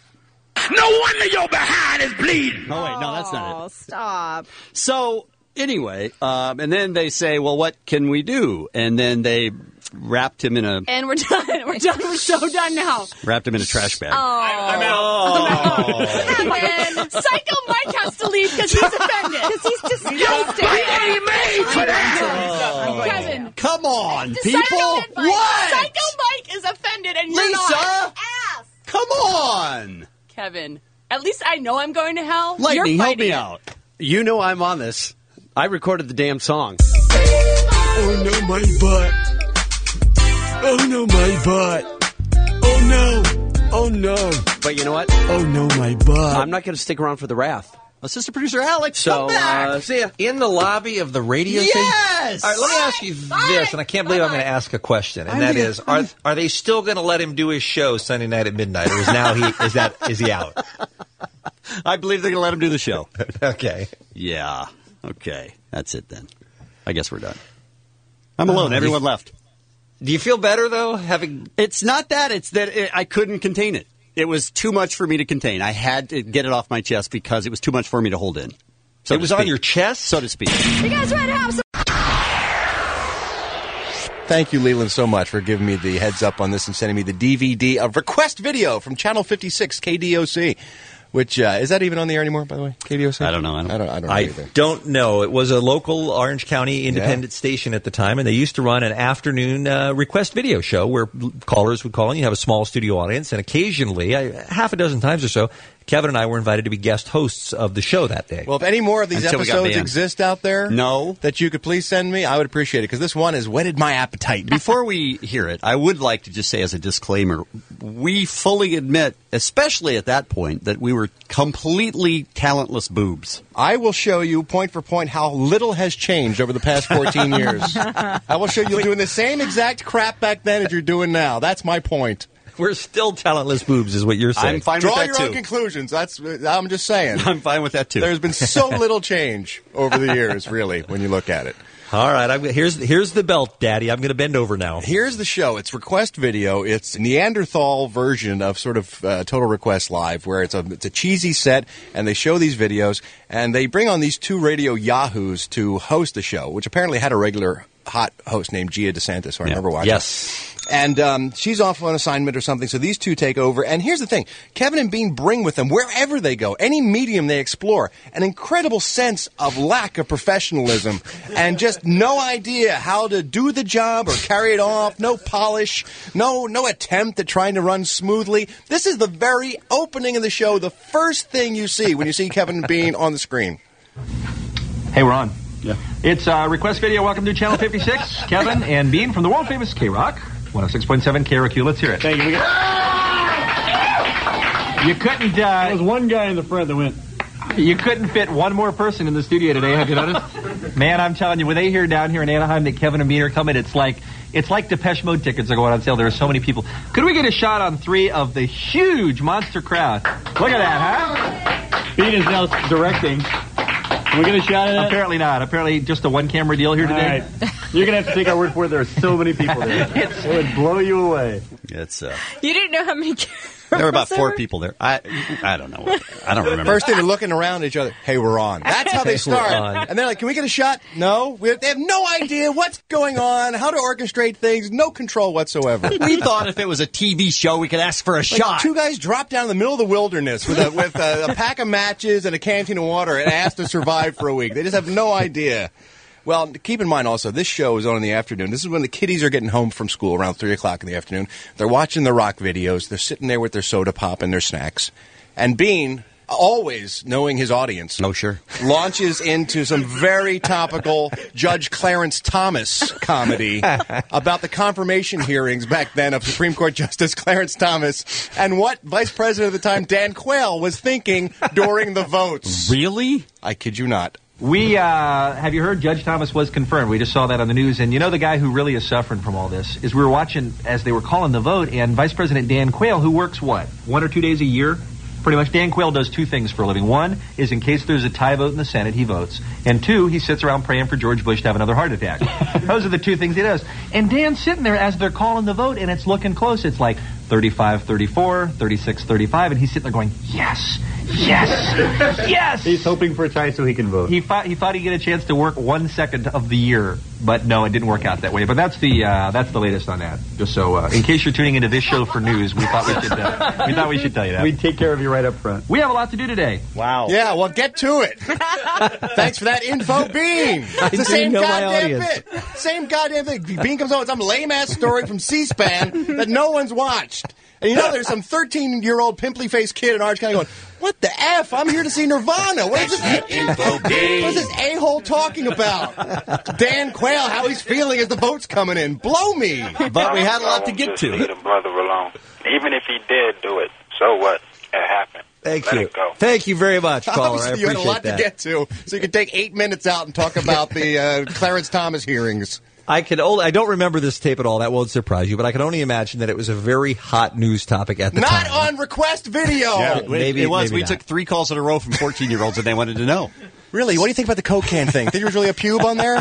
No wonder your behind is bleeding. Oh, wait, no, that's not it. Oh, stop. So, anyway, and then they say, well, what can we do? And then they wrapped him in a And we're done. We're done. We're so done now. trash bag. I'm out. Kevin, Psycho Mike has to leave because he's offended. Because he's disgusting. Ain't made for that. Kevin, Come on, Psycho people! Mike- What? Psycho Mike is offended and you're Lisa? not. Come on! Kevin, at least I know I'm going to hell. Lightning, You're help me fighting it. out. You know I'm on this. I recorded the damn song. Oh no, my butt. Oh no, my butt. Oh no. Oh no. But you know what? Oh no, my butt. I'm not going to stick around for the wrath. Assistant producer Alex, So, come back. see ya. In the lobby of the radio station. Yes! All right, let me ask you this, and I can't believe I'm going to ask a question, and that is: are they still going to let him do his show Sunday night at midnight, or is he out? I believe they're going to let him do the show. Okay. Yeah. Okay. That's it then. I guess we're done. I'm alone. Everyone left. Do you feel better, though, having... It's not that. It's that I couldn't contain it. It was too much for me to contain. I had to get it off my chest because it was too much for me to hold in. So it was on your chest? So to speak. You guys ready to have some... Thank you, Leland, so much for giving me the heads up on this and sending me the DVD of Request Video from Channel 56, KDOC. Which, is that even on the air anymore, by the way? KDOC? I don't know. I don't know I either. don't know. It was a local Orange County independent station at the time, and they used to run an afternoon request video show where callers would call in. You have a small studio audience, and occasionally, half a dozen times or so, Kevin and I were invited to be guest hosts of the show that day. Well, if any more of these episodes exist out there that you could please send me, I would appreciate it, because this one has whetted my appetite. Before we hear it, I would like to just say as a disclaimer, we fully admit, especially at that point, that we were completely talentless boobs. I will show you, point for point, how little has changed over the past 14 years. I will show you doing the same exact crap back then as you're doing now. That's my point. We're still talentless boobs, is what you're saying. I'm fine Draw with that, your too. own conclusions. I'm just saying. I'm fine with that, too. There's been so little change over the years, really, when you look at it. All right, here's the belt, Daddy. I'm going to bend over now. Here's the show. It's Request Video. It's a Neanderthal version of sort of Total Request Live, where it's a cheesy set, and they show these videos, and they bring on these two radio yahoos to host the show, which apparently had a regular hot host named Gia DeSantis, who I remember watching. Yes. And she's off on assignment or something, so these two take over. And here's the thing. Kevin and Bean bring with them, wherever they go, any medium they explore, an incredible sense of lack of professionalism and just no idea how to do the job or carry it off, no polish, no attempt at trying to run smoothly. This is the very opening of the show, the first thing you see when you see Kevin and Bean on the screen. Hey, we're on. Yeah. It's Request Video. Welcome to Channel 56. Kevin and Bean from the world-famous K-Rock. 106.7 KROQ. Let's hear it. Thank you. You couldn't... there was one guy in the front that went... You couldn't fit one more person in the studio today, have you noticed? Man, I'm telling you, when they hear down here in Anaheim that Kevin and Bean are coming, it's like Depeche Mode tickets are going on sale. There are so many people. Could we get a shot on 3 of the huge monster crowd? Look at that, huh? Bean is now directing. Can we get a shot of that? Apparently not. Apparently just a one-camera deal here today. All right. You're going to have to take our word for it. There are so many people there. It would blow you away. It's You didn't know how many cameras there were about 4 there were? people there. I don't know. I don't remember. First thing, they're looking around at each other. Hey, we're on. That's how they start. And they're like, can we get a shot? No. They have no idea what's going on, how to orchestrate things, no control whatsoever. We thought if it was a TV show, we could ask for a shot. 2 guys dropped down in the middle of the wilderness with a pack of matches and a canteen of water and asked to survive for a week. They just have no idea. Well, keep in mind also, this show is on in the afternoon. This is when the kiddies are getting home from school around 3 o'clock in the afternoon. They're watching the rock videos. They're sitting there with their soda pop and their snacks. And Bean, always knowing his audience, launches into some very topical Judge Clarence Thomas comedy about the confirmation hearings back then of Supreme Court Justice Clarence Thomas and what Vice President at the time, Dan Quayle, was thinking during the votes. Really? I kid you not. We, have you heard Judge Thomas was confirmed? We just saw that on the news. And you know the guy who really is suffering from all this is we were watching as they were calling the vote, and Vice President Dan Quayle, who works, 1 or 2 days a year? Pretty much. Dan Quayle does 2 things for a living. 1 is in case there's a tie vote in the Senate, he votes. And 2, he sits around praying for George Bush to have another heart attack. Those are the 2 things he does. And Dan's sitting there as they're calling the vote, and it's looking close. It's like 35-34, 36-35, and he's sitting there going, yes, yes, yes. He's hoping for a tie so he can vote. He thought he'd get a chance to work 1 second of the year, but no, it didn't work out that way. But that's the latest on that. Just so, in case you're tuning into this show for news, we thought we should tell you that. We'd take care of you right up front. We have a lot to do today. Wow. Yeah, well, get to it. Thanks for that info, Bean. It's the same goddamn bit. Same goddamn thing. Bean comes on with some lame-ass story from C-SPAN that no one's watched. And you know there's some 13-year-old pimply-faced kid in Orange County going, what the F? I'm here to see Nirvana. What is this a-hole talking about? Dan Quayle, how he's feeling as the vote's coming in. Blow me. But we had a lot to get to. Leave the brother alone. Even if he did do it, so what? It happened. Thank Let you. it go. Thank you very much, caller. I Obviously, you appreciate had a lot that. to get to, so you could take 8 minutes out and talk about the Clarence Thomas hearings. I don't remember this tape at all. That won't surprise you, but I can only imagine that it was a very hot news topic at the Not time. on request video. Yeah, Maybe it was. maybe We not. took 3 calls in a row from 14-year-olds, and they wanted to know. Really? What do you think about the Coke can thing? Think there was really a pube on there?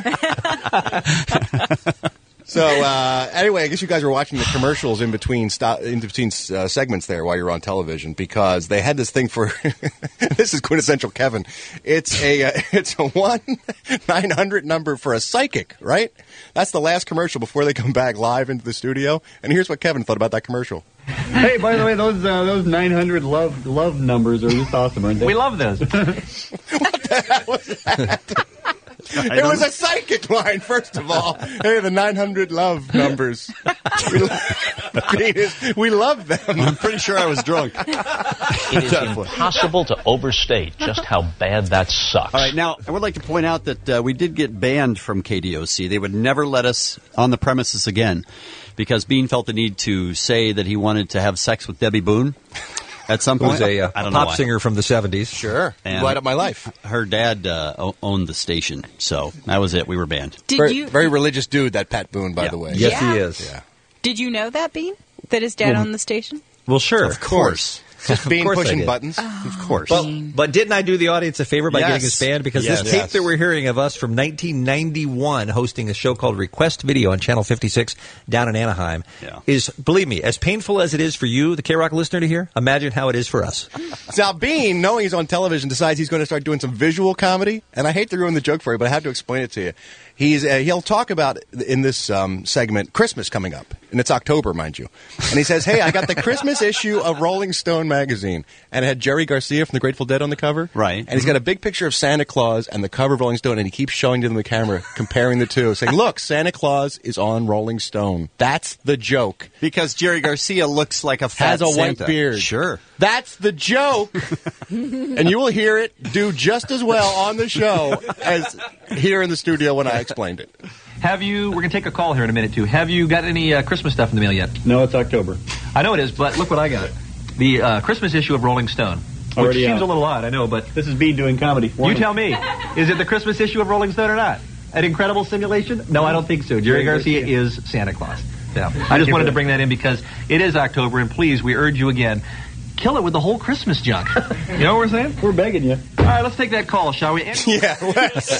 So anyway, I guess you guys were watching the commercials in between segments there while you were on television, because they had this thing for this is quintessential Kevin. It's a 1-900 number for a psychic, right? That's the last commercial before they come back live into the studio. And here's what Kevin thought about that commercial. Hey, by the way, those 900 love numbers are just awesome, aren't they? We love those. It was a psychic line, first of all. Hey, the 900 love numbers. We love them. I'm pretty sure I was drunk. It is impossible to overstate just how bad that sucks. All right, now, I would like to point out that we did get banned from KDOC. They would never let us on the premises again because Bean felt the need to say that he wanted to have sex with Debbie Boone at some point. Who's a I don't know pop why. singer from the 70s. Sure. And Light up my life. Her dad owned the station, so that was it. We were banned. Very religious dude, that Pat Boone, by the way. Yes, he is. Yeah. Did you know that, Bean? That his dad owned the station? Well, sure. Of course. Just Bean Of course I pushing did. buttons. Of course. But didn't I do the audience a favor by Yes. getting us banned? Because Yes. this tape Yes. that we're hearing of us from 1991 hosting a show called Request Video on Channel 56 down in Anaheim is, believe me, as painful as it is for you, the K-Rock listener, to hear, imagine how it is for us. Now, Bean, knowing he's on television, decides he's going to start doing some visual comedy. And I hate to ruin the joke for you, but I have to explain it to you. He'll talk about, in this segment, Christmas coming up. And it's October, mind you. And he says, hey, I got the Christmas issue of Rolling Stone magazine. And it had Jerry Garcia from the Grateful Dead on the cover. Right. And he's got a big picture of Santa Claus and the cover of Rolling Stone. And he keeps showing to them the camera, comparing the two, saying, look, Santa Claus is on Rolling Stone. That's the joke. Because Jerry Garcia looks like a fat Has a Santa. white beard. Sure. That's the joke. And you will hear it do just as well on the show as here in the studio when I explained it. We're going to take a call here in a minute, too. Have you got any Christmas stuff in the mail yet? No, it's October. I know it is, but look what I got. The Christmas issue of Rolling Stone. Which Already seems out. a little odd, I know, but... This is Bean doing comedy. You tell me. Is it the Christmas issue of Rolling Stone or not? An incredible simulation? No, I don't think so. Jerry Garcia is Santa Claus. Yeah. I just wanted to bring that in because it is October, and please, we urge you again, kill it with the whole Christmas junk. You know what we're saying? We're begging you. All right, let's take that call, shall we? Yeah, let's.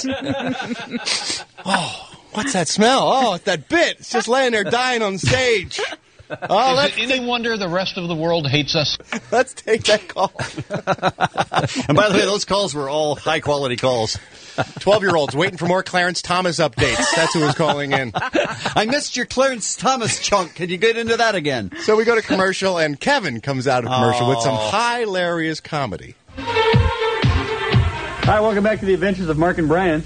Oh, what's that smell? Oh, it's that bit. It's just laying there dying on stage. Oh, Is it any wonder the rest of the world hates us? Let's take that call. And by the way, those calls were all high-quality calls. 12-year-olds waiting for more Clarence Thomas updates. That's who was calling in. I missed your Clarence Thomas chunk. Can you get into that again? So we go to commercial, and Kevin comes out of commercial with some hilarious comedy. Hi, welcome back to the Adventures of Mark and Brian.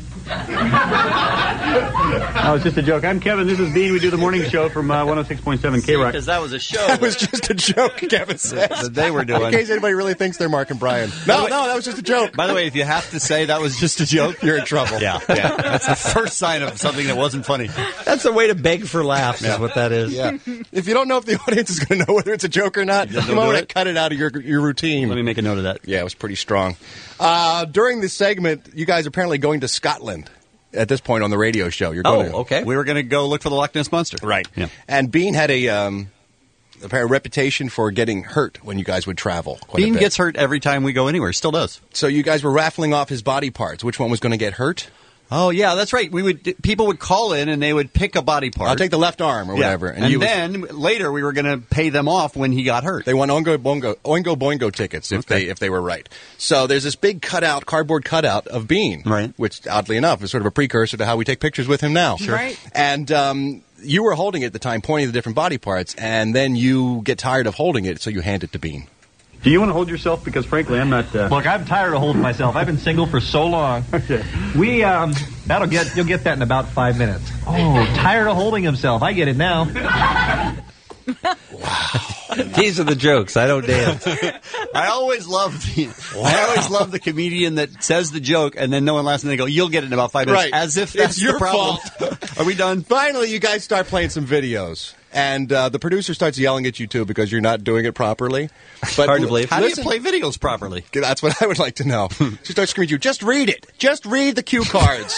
That was just a joke. I'm Kevin. This is Bean. We do the morning show from 106.7 K-Rock. Because that was a show. That was just a joke, Kevin says. That they were doing. In case anybody really thinks they're Mark and Brian. No, that was just a joke. By the way, if you have to say that was just a joke, you're in trouble. Yeah. That's the first sign of something that wasn't funny. That's a way to beg for laughs, is what that is. Yeah. If you don't know if the audience is going to know whether it's a joke or not, you might want to cut it out of your routine. Let me make a note of that. Yeah, it was pretty strong. During this segment, you guys are apparently going to Scotland at this point on the radio show. You're going to, okay. We were going to go look for the Loch Ness Monster. Right. Yeah. And Bean had a reputation for getting hurt when you guys would travel. Quite a Bean bit. gets hurt every time we go anywhere. Still does. So you guys were raffling off his body parts. Which one was going to get hurt? Oh yeah, that's right. People would call in and they would pick a body part. I'll take the left arm or whatever. And then later we were going to pay them off when he got hurt. They won Oingo Boingo tickets if they were right. So there's this big cardboard cutout of Bean, right? Which oddly enough is sort of a precursor to how we take pictures with him now. Sure. Right. And you were holding it at the time, pointing to the different body parts, and then you get tired of holding it, so you hand it to Bean. Do you want to hold yourself? Because frankly, I'm not. Look, I'm tired of holding myself. I've been single for so long. Okay. You'll get that in about 5 minutes. Oh, tired of holding himself. I get it now. These are the jokes. I don't dance. I always love the comedian that says the joke and then no one laughs and they go, "You'll get it in about 5 minutes," Right. as if that's it's your the problem. fault. Are we done? Finally, you guys start playing some videos. And the producer starts yelling at you, too, because you're not doing it properly. But Hard to believe. How listen, do you play videos properly? That's what I would like to know. She starts screaming at you, just read it. Just read the cue cards.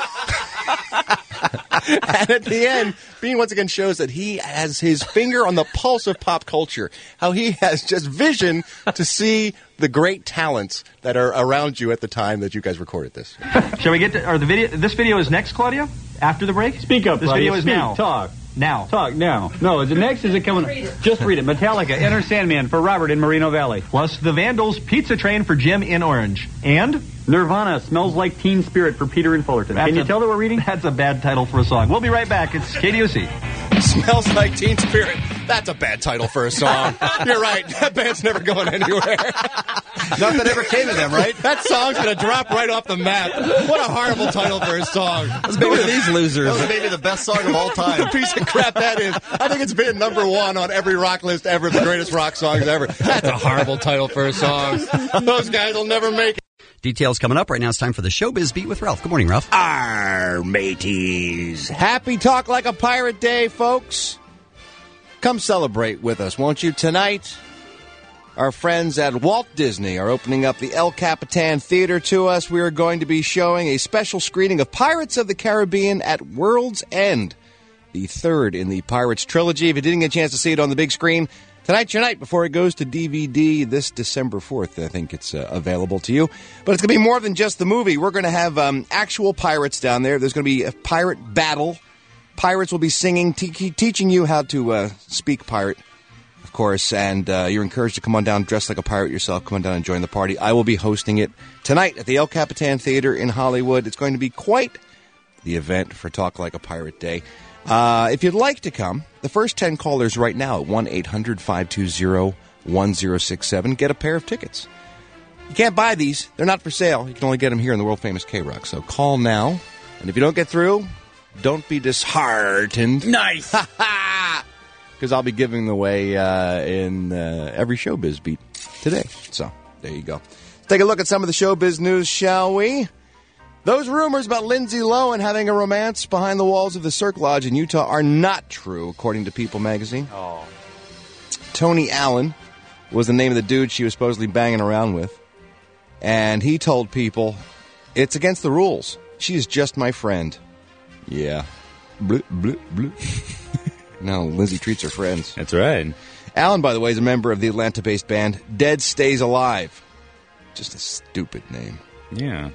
And at the end, Bean once again shows that he has his finger on the pulse of pop culture. How he has just vision to see the great talents that are around you at the time that you guys recorded this. Shall we get to the video? This video is next, Claudia? After the break? Speak up, This Claudia. video is Speak. now. Talk. Now. Talk now. No, is it next? Is it coming? Just read it. Metallica, Enter Sandman for Robert in Moreno Valley. Plus the Vandals, Pizza Train for Jim in Orange. And Nirvana, Smells Like Teen Spirit for Peter in Fullerton. Can you tell that we're reading? That's a bad title for a song. We'll be right back. It's KDOC. Smells Like Teen Spirit. That's a bad title for a song. You're right. That band's never going anywhere. Nothing ever came to them, right? That song's going to drop right off the map. What a horrible title for a song. Let's go to these losers. That was maybe the best song of all time. What a piece of crap that is. I think it's been number one on every rock list ever, the greatest rock songs ever. That's a horrible title for a song. Those guys will never make it. Details coming up. Right now it's time for the Showbiz Beat with Ralph. Good morning, Ralph. Arr, mateys. Happy Talk Like a Pirate Day, folks. Come celebrate with us, won't you? Tonight, our friends at Walt Disney are opening up the El Capitan Theater to us. We are going to be showing a special screening of Pirates of the Caribbean at World's End, the third in the Pirates trilogy. If you didn't get a chance to see it on the big screen, tonight's your night before it goes to DVD this December 4th. I think it's available to you. But it's going to be more than just the movie. We're going to have actual pirates down there. There's going to be a pirate battle. Pirates will be singing, teaching you how to speak pirate, of course. And you're encouraged to come on down, dress like a pirate yourself. Come on down and join the party. I will be hosting it tonight at the El Capitan Theater in Hollywood. It's going to be quite the event for Talk Like a Pirate Day. If you'd like to come, the first 10 callers right now at 1-800-520-1067 get a pair of tickets. You can't buy these. They're not for sale. You can only get them here in the world-famous K-Rock. So call now. And if you don't get through, don't be disheartened. Nice! Because I'll be giving them away in every Showbiz Beat today. So there you go. Let's take a look at some of the Showbiz news, shall we? Those rumors about Lindsay Lohan having a romance behind the walls of the Cirque Lodge in Utah are not true, according to People magazine. Oh. Tony Allen was the name of the dude she was supposedly banging around with. And he told People, it's against the rules. She is just my friend. Yeah. Bloop, bloop, bloop. Now Lindsay treats her friends. That's right. Allen, by the way, is a member of the Atlanta-based band Dead Stays Alive. Just a stupid name. Yeah.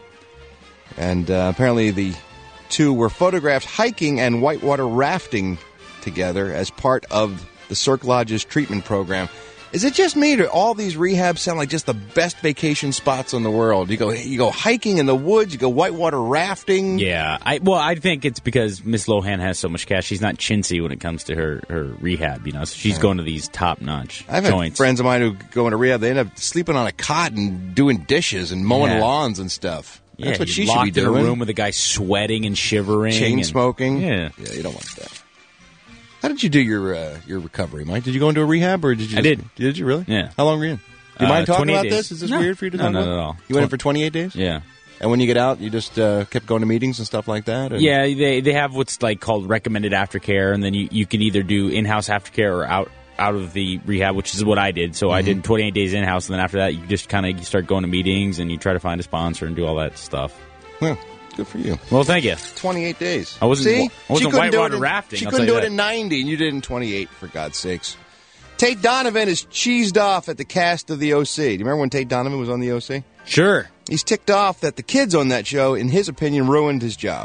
And apparently the two were photographed hiking and whitewater rafting together as part of the Cirque Lodge's treatment program. Is it just me, or all these rehabs sound like just the best vacation spots in the world? You go hiking in the woods, you go whitewater rafting. Yeah, I think it's because Miss Lohan has so much cash. She's not chintzy when it comes to her rehab, So she's going to these top-notch I've joints. had friends of mine who go into rehab, they end up sleeping on a cot and doing dishes and mowing lawns and stuff. That's what she should be locked in a doing. room with a guy sweating and shivering. Chain and, smoking. Yeah. Yeah, you don't want that. How did you do your recovery, Mike? Did you go into a rehab, or did you? I did. Did you really? Yeah. How long were you in? Do you mind talking 28 about days. this? Is this No. weird for you to No, talk not about? at all. You went in for 28 days? Yeah. And when you get out, you just kept going to meetings and stuff like that? And Yeah, they have what's called recommended aftercare, and then you can either do in-house aftercare or out of the rehab, which is what I did. So I did 28 days in-house, and then after that, you just kind of start going to meetings, and you try to find a sponsor and do all that stuff. Well, good for you. Well, thank you. 28 days. I wasn't See? I wasn't She couldn't do whitewater it in- rafting. She I'll couldn't tell do you it in 90, and you did it in 28, for God's sakes. Tate Donovan is cheesed off at the cast of The OC. Do you remember when Tate Donovan was on The OC? Sure. He's ticked off that the kids on that show, in his opinion, ruined his job.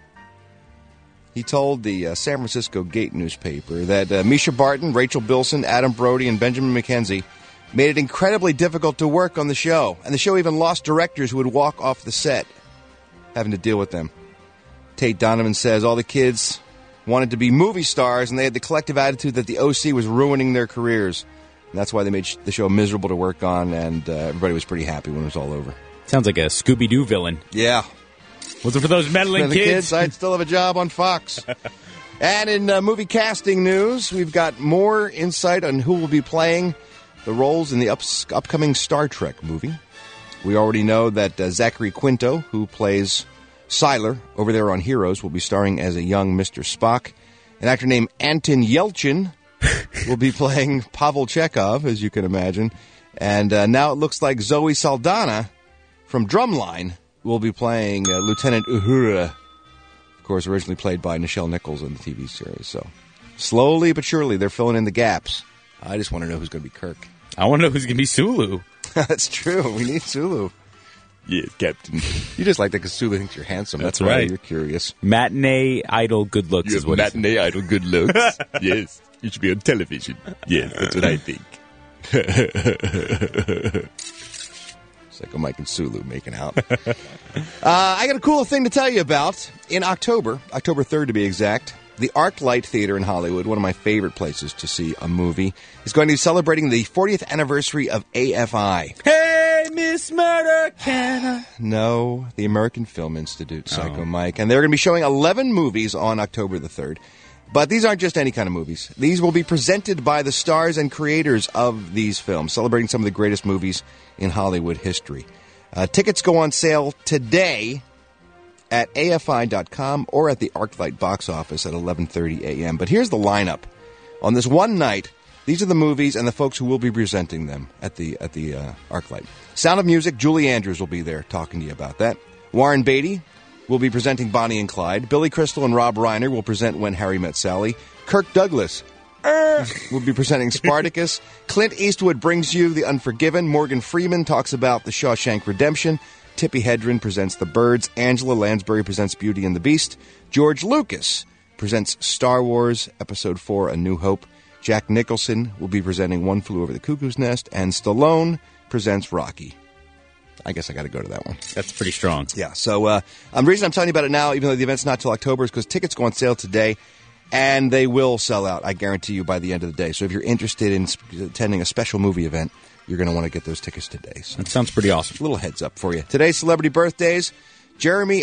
He told the San Francisco Gate newspaper that Misha Barton, Rachel Bilson, Adam Brody, and Benjamin McKenzie made it incredibly difficult to work on the show. And the show even lost directors who would walk off the set, having to deal with them. Tate Donovan says all the kids wanted to be movie stars, and they had the collective attitude that the OC was ruining their careers. And that's why they made the show miserable to work on, and everybody was pretty happy when it was all over. Sounds like a Scooby-Doo villain. Yeah. Was it for those meddling For the kids, I'd still have a job on Fox. And in movie casting news, we've got more insight on who will be playing the roles in the upcoming Star Trek movie. We already know that Zachary Quinto, who plays Siler over there on Heroes, will be starring as a young Mr. Spock. An actor named Anton Yelchin will be playing Pavel Chekhov, as you can imagine. And now it looks like Zoe Saldana from Drumline will be playing Lieutenant Uhura, of course, originally played by Nichelle Nichols in the TV series. So slowly but surely, they're filling in the gaps. I just want to know who's going to be Kirk. I want to know who's going to be Sulu. That's true. We need Sulu. Yes, Captain. You just like that because Sulu thinks you're handsome. That's why right. You're curious. Matinee idol good looks is what matinee idol good looks. Yes. You should be on television. Yes, that's what I think. Psycho Mike and Sulu making out. I got a cool thing to tell you about. In October 3rd to be exact, the ArcLight Theater in Hollywood, one of my favorite places to see a movie, is going to be celebrating the 40th anniversary of AFI. Hey, Miss Murder, can I? No, the American Film Institute, Psycho Mike. And they're going to be showing 11 movies on October the 3rd. But these aren't just any kind of movies. These will be presented by the stars and creators of these films, celebrating some of the greatest movies in Hollywood history. Tickets go on sale today at AFI.com or at the ArcLight box office at 11:30 a.m. But here's the lineup. On this one night, these are the movies and the folks who will be presenting them at the ArcLight. Sound of Music, Julie Andrews will be there talking to you about that. Warren Beatty will be presenting Bonnie and Clyde. Billy Crystal and Rob Reiner will present When Harry Met Sally. Kirk Douglas will be presenting Spartacus. Clint Eastwood brings you The Unforgiven. Morgan Freeman talks about The Shawshank Redemption. Tippi Hedren presents The Birds. Angela Lansbury presents Beauty and the Beast. George Lucas presents Star Wars Episode 4, A New Hope. Jack Nicholson will be presenting One Flew Over the Cuckoo's Nest. And Stallone presents Rocky. I guess I got to go to that one. That's pretty strong. Yeah, so the reason I'm telling you about it now, even though the event's not till October, is because tickets go on sale today, and they will sell out, I guarantee you, by the end of the day. So if you're interested in attending a special movie event, you're going to want to get those tickets today. So that sounds pretty awesome. A little heads up for you. Today's celebrity birthdays, Jeremy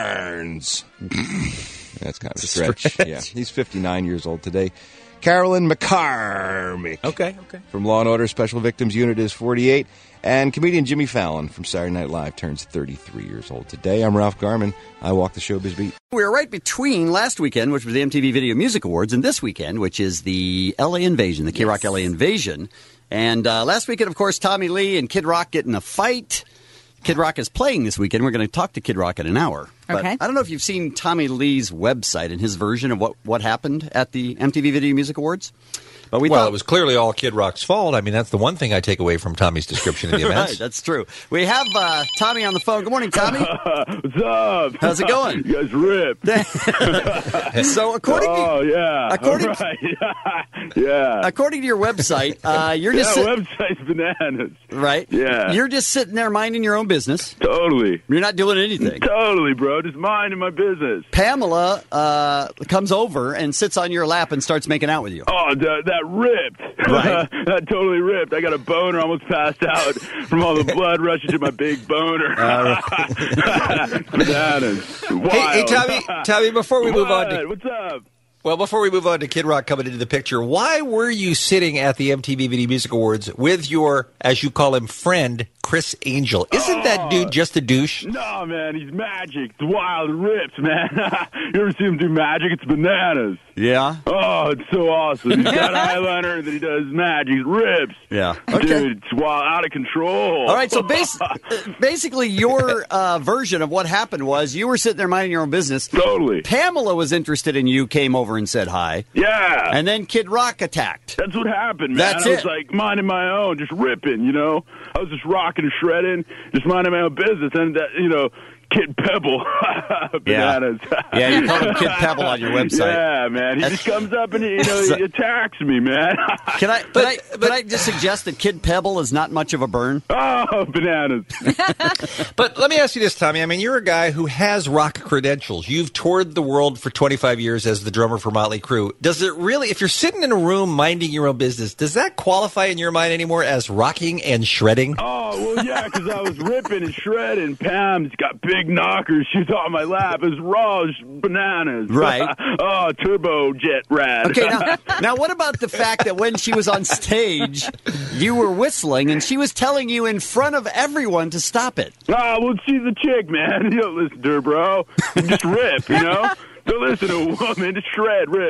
Irons. That's kind of a stretch. Yeah, he's 59 years old today. Carolyn McCormick. Okay. From Law & Order Special Victims Unit is 48. And comedian Jimmy Fallon from Saturday Night Live turns 33 years old today. I'm Ralph Garman. I walk the showbiz beat. We were right between last weekend, which was the MTV Video Music Awards, and this weekend, which is the LA Invasion, the K-Rock LA Invasion. And last weekend, of course, Tommy Lee and Kid Rock get in a fight. Kid Rock is playing this weekend. We're going to talk to Kid Rock in an hour. But Okay. I don't know if you've seen Tommy Lee's website and his version of what happened at the MTV Video Music Awards. But we thought it was clearly all Kid Rock's fault. I mean, that's the one thing I take away from Tommy's description of the events. Right, that's true. We have Tommy on the phone. Good morning, Tommy. What's up? How's it going? You guys ripped. So according to your website, you're just website's bananas. Right? Yeah. You're just sitting there minding your own business. Totally. You're not doing anything. Totally, bro. Just minding my business. Pamela comes over and sits on your lap and starts making out with you. Oh, that ripped. Right. That totally ripped. I got a boner, almost passed out from all the blood rushing to my big boner. Bananas. Wild. Hey, Tommy, before we move on to... What's up? Well, before we move on to Kid Rock coming into the picture, why were you sitting at the MTV Video Music Awards with your, as you call him, friend, Chris Angel? Isn't that dude just a douche? No, man, he's magic. It's wild rips, man. You ever see him do magic? It's bananas. Yeah? Oh, it's so awesome. He's got eyeliner, and then he does magic. He rips. Yeah. Dude, it's wild, out of control. All right, so basically your version of what happened was you were sitting there minding your own business. Totally. Pamela was interested in you, came over and said hi. Yeah. And then Kid Rock attacked. That's what happened, man. That's I was it. like minding my own, just ripping, you know? I was just rocking and shredding, just minding my own business. And, Kid Pebble. Bananas. Yeah, you call him Kid Pebble on your website. Yeah, man. He just comes up and he attacks me, man. Can I just suggest that Kid Pebble is not much of a burn? Oh, bananas. But let me ask you this, Tommy. I mean, you're a guy who has rock credentials. You've toured the world for 25 years as the drummer for Motley Crue. Does it really, if you're sitting in a room minding your own business, does that qualify in your mind anymore as rocking and shredding? Oh, well, yeah, because I was ripping and shredding. Pam's got big knockers. She's on my lap. It's raw as bananas. Right. Oh, turbo jet rad. Okay, now what about the fact that when she was on stage, you were whistling and she was telling you in front of everyone to stop it? Oh, well, she's a chick, man. You don't listen to her, bro. You just rip, you know? Don't listen to a woman. Just shred, rip.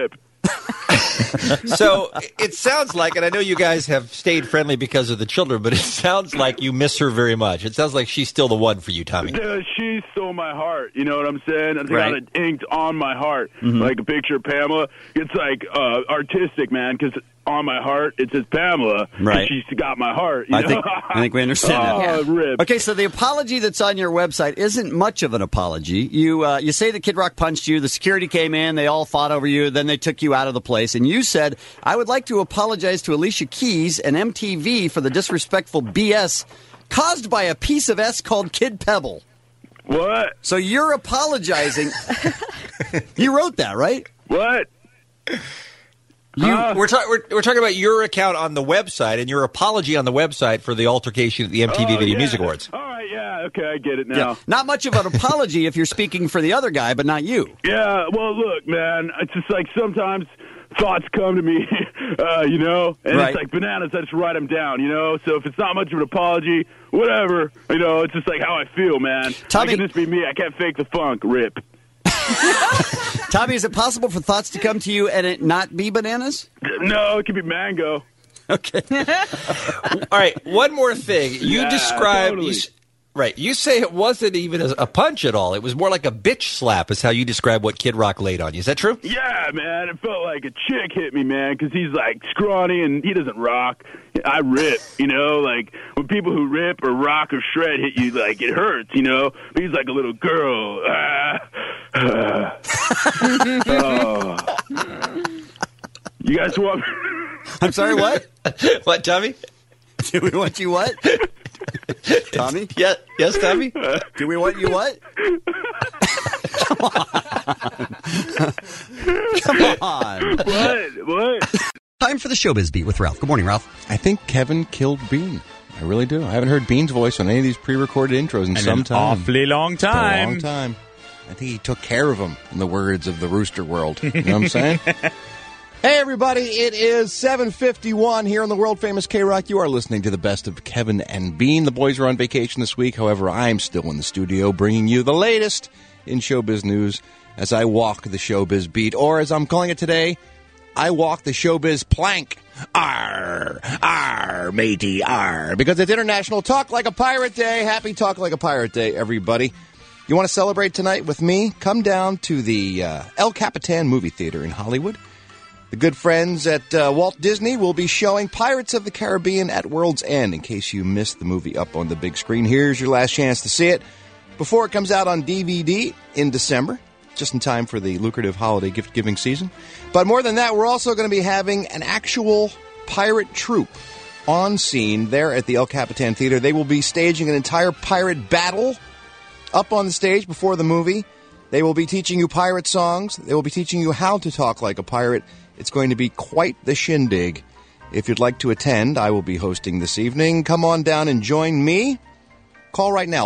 So it sounds like, and I know you guys have stayed friendly because of the children, but it sounds like you miss her very much. It sounds like she's still the one for you, Tommy. She stole my heart. You know what I'm saying? I Right. got it inked on my heart, like a picture of Pamela. It's like artistic, man, because on my heart it says Pamela, Right. and she's got my heart. You I know? think we understand that. Rip. Okay, so the apology that's on your website isn't much of an apology. You say that Kid Rock punched you, the security came in, they all fought over you, then they took you out of the place, and you said, I would like to apologize to Alicia Keys and MTV for the disrespectful BS caused by a piece of S called Kid Pebble. What? So you're apologizing. You wrote that, right? What? We're talking about your account on the website and your apology on the website for the altercation at the MTV Video Music Awards. All right, yeah, okay, I get it now. Yeah. Not much of an apology if you're speaking for the other guy, but not you. Yeah, well, look, man, it's just like sometimes thoughts come to me, you know, and Right. it's like bananas, I just write them down, you know, so if it's not much of an apology, whatever, you know, it's just like how I feel, man. Tommy- I can just be me, I can't fake the funk, rip. Tommy, is it possible for thoughts to come to you and it not be bananas? No, it could be mango. Okay. All right, one more thing. You Yeah, described... totally. You say it wasn't even a punch at all. It was more like a bitch slap is how you describe what Kid Rock laid on you. Is that true? Yeah, man, it felt like a chick hit me, man, because he's like scrawny and he doesn't rock. I rip, you know, like when people who rip or rock or shred hit you, like it hurts, you know. But he's like a little girl. Oh. You guys want? I'm sorry, what? What, Tommy? Do we want you what? Tommy? Yes, Tommy? Do we want you what? Come on. What? Time for the Showbiz Beat with Ralph. Good morning, Ralph. I think Kevin killed Bean. I really do. I haven't heard Bean's voice on any of these pre-recorded intros in some time. Awfully long time. A long time. I think he took care of him, in the words of the Rooster World. You know what I'm saying? Hey, everybody. It is 7:51 here on the world-famous K-Rock. You are listening to the best of Kevin and Bean. The boys are on vacation this week. However, I'm still in the studio bringing you the latest in showbiz news as I walk the showbiz beat, or as I'm calling it today, I walk the showbiz plank. Arr, arr, matey, arr. Because it's International Talk Like a Pirate Day. Happy Talk Like a Pirate Day, everybody. You want to celebrate tonight with me? Come down to the El Capitan movie theater in Hollywood. The good friends at Walt Disney will be showing Pirates of the Caribbean at World's End. In case you missed the movie up on the big screen, here's your last chance to see it before it comes out on DVD in December, just in time for the lucrative holiday gift-giving season. But more than that, we're also going to be having an actual pirate troupe on scene there at the El Capitan Theater. They will be staging an entire pirate battle up on the stage before the movie. They will be teaching you pirate songs. They will be teaching you how to talk like a pirate. It's going to be quite the shindig. If you'd like to attend, I will be hosting this evening. Come on down and join me. Call right now,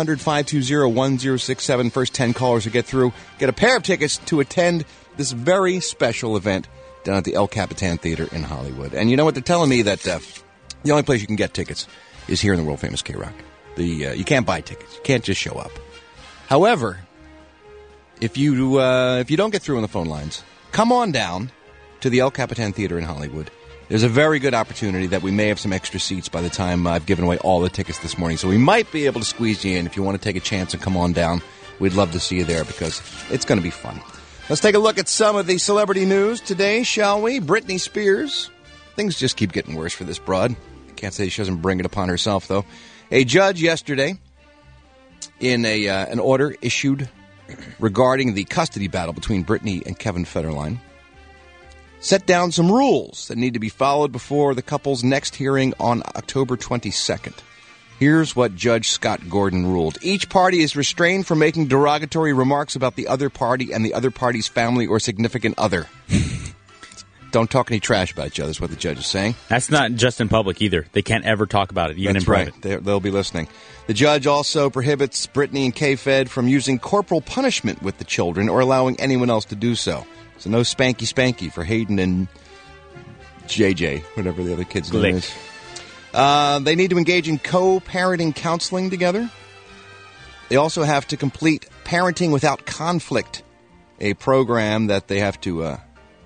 1-800-520-1067. First 10 callers to get through get a pair of tickets to attend this very special event down at the El Capitan Theater in Hollywood. And you know what? They're telling me that the only place you can get tickets is here in the world-famous K-Rock. You can't buy tickets. You can't just show up. However, if you don't get through on the phone lines, come on down to the El Capitan Theater in Hollywood. There's a very good opportunity that we may have some extra seats by the time I've given away all the tickets this morning. So we might be able to squeeze you in if you want to take a chance and come on down. We'd love to see you there because it's going to be fun. Let's take a look at some of the celebrity news today, shall we? Britney Spears. Things just keep getting worse for this broad. Can't say she doesn't bring it upon herself, though. A judge yesterday, in an order issued regarding the custody battle between Britney and Kevin Federline, set down some rules that need to be followed before the couple's next hearing on October 22nd. Here's what Judge Scott Gordon ruled. Each party is restrained from making derogatory remarks about the other party and the other party's family or significant other. Don't talk any trash about each other is what the judge is saying. That's not just in public either. They can't ever talk about it, even That's in private. right. They'll be listening. The judge also prohibits Britney and K-Fed from using corporal punishment with the children or allowing anyone else to do so. So no spanky for Hayden and JJ, whatever the other kid's name is. They need to engage in co-parenting counseling together. They also have to complete Parenting Without Conflict, a program that they have to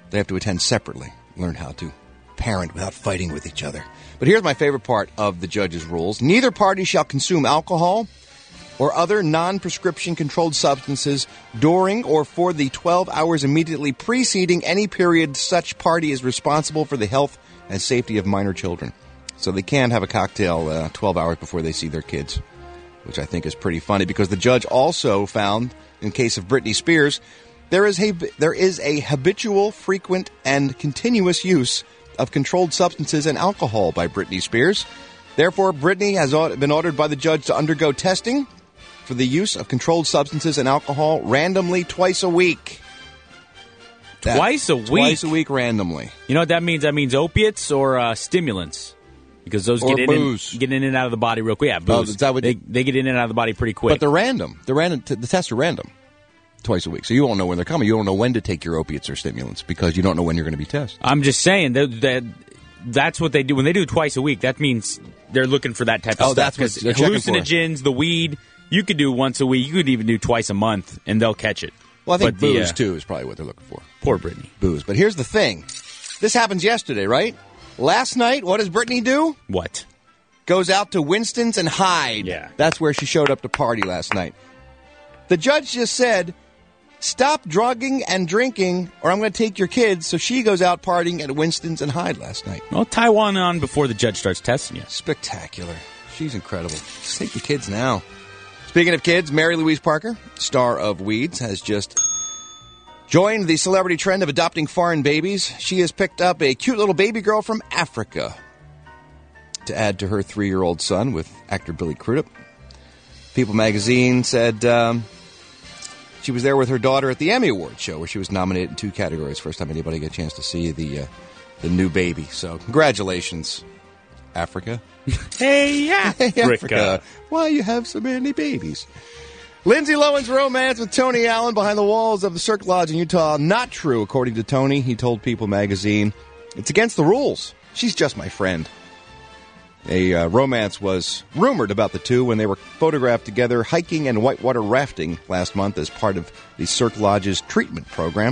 They have to attend separately, learn how to parent without fighting with each other. But here's my favorite part of the judge's rules. Neither party shall consume alcohol or other non-prescription controlled substances during or for the 12 hours immediately preceding any period such party is responsible for the health and safety of minor children. So they can't have a cocktail 12 hours before they see their kids, which I think is pretty funny because the judge also found, in case of Britney Spears, there is a habitual, frequent, and continuous use of controlled substances and alcohol by Britney Spears. Therefore, Britney has been ordered by the judge to undergo testing for the use of controlled substances and alcohol randomly twice a week. Twice a week? Twice a week randomly. You know what that means? That means opiates or stimulants. Because those Or get booze. in and out of the body real quick. Yeah, booze. Oh, is that what they get in and out of the body pretty quick. But they're random. The tests are random. Twice a week. So you won't know when they're coming. You don't know when to take your opiates or stimulants because you don't know when you're going to be tested. I'm just saying that's what they do. When they do it twice a week, that means they're looking for that type of stuff. That's what they're checking for. Hallucinogens, the weed, you could do once a week. You could even do twice a month, and they'll catch it. Well, I think But booze, too, is probably what they're looking for. Poor Britney. Booze. But here's the thing. This happens yesterday, right? Last night, what does Britney do? What? Goes out to Winston's and Hyde. Yeah. That's where she showed up to party last night. The judge just said, stop drugging and drinking, or I'm going to take your kids. So she goes out partying at Winston's and Hyde last night. Well, tie one on before the judge starts testing you. Spectacular. She's incredible. Just take the kids now. Speaking of kids, Mary Louise Parker, star of Weeds, has just joined the celebrity trend of adopting foreign babies. She has picked up a cute little baby girl from Africa to add to her 3-year-old son with actor Billy Crudup. People magazine said she was there with her daughter at the Emmy Awards show where she was nominated in 2 categories. First time anybody got a chance to see the new baby. So congratulations, Africa. Hey, Africa. Why you have so many babies? Lindsay Lohan's romance with Tony Allen behind the walls of the Cirque Lodge in Utah. Not true, according to Tony. He told People magazine, it's against the rules. She's just my friend. A romance was rumored about the two when they were photographed together hiking and whitewater rafting last month as part of the Cirque Lodge's treatment program.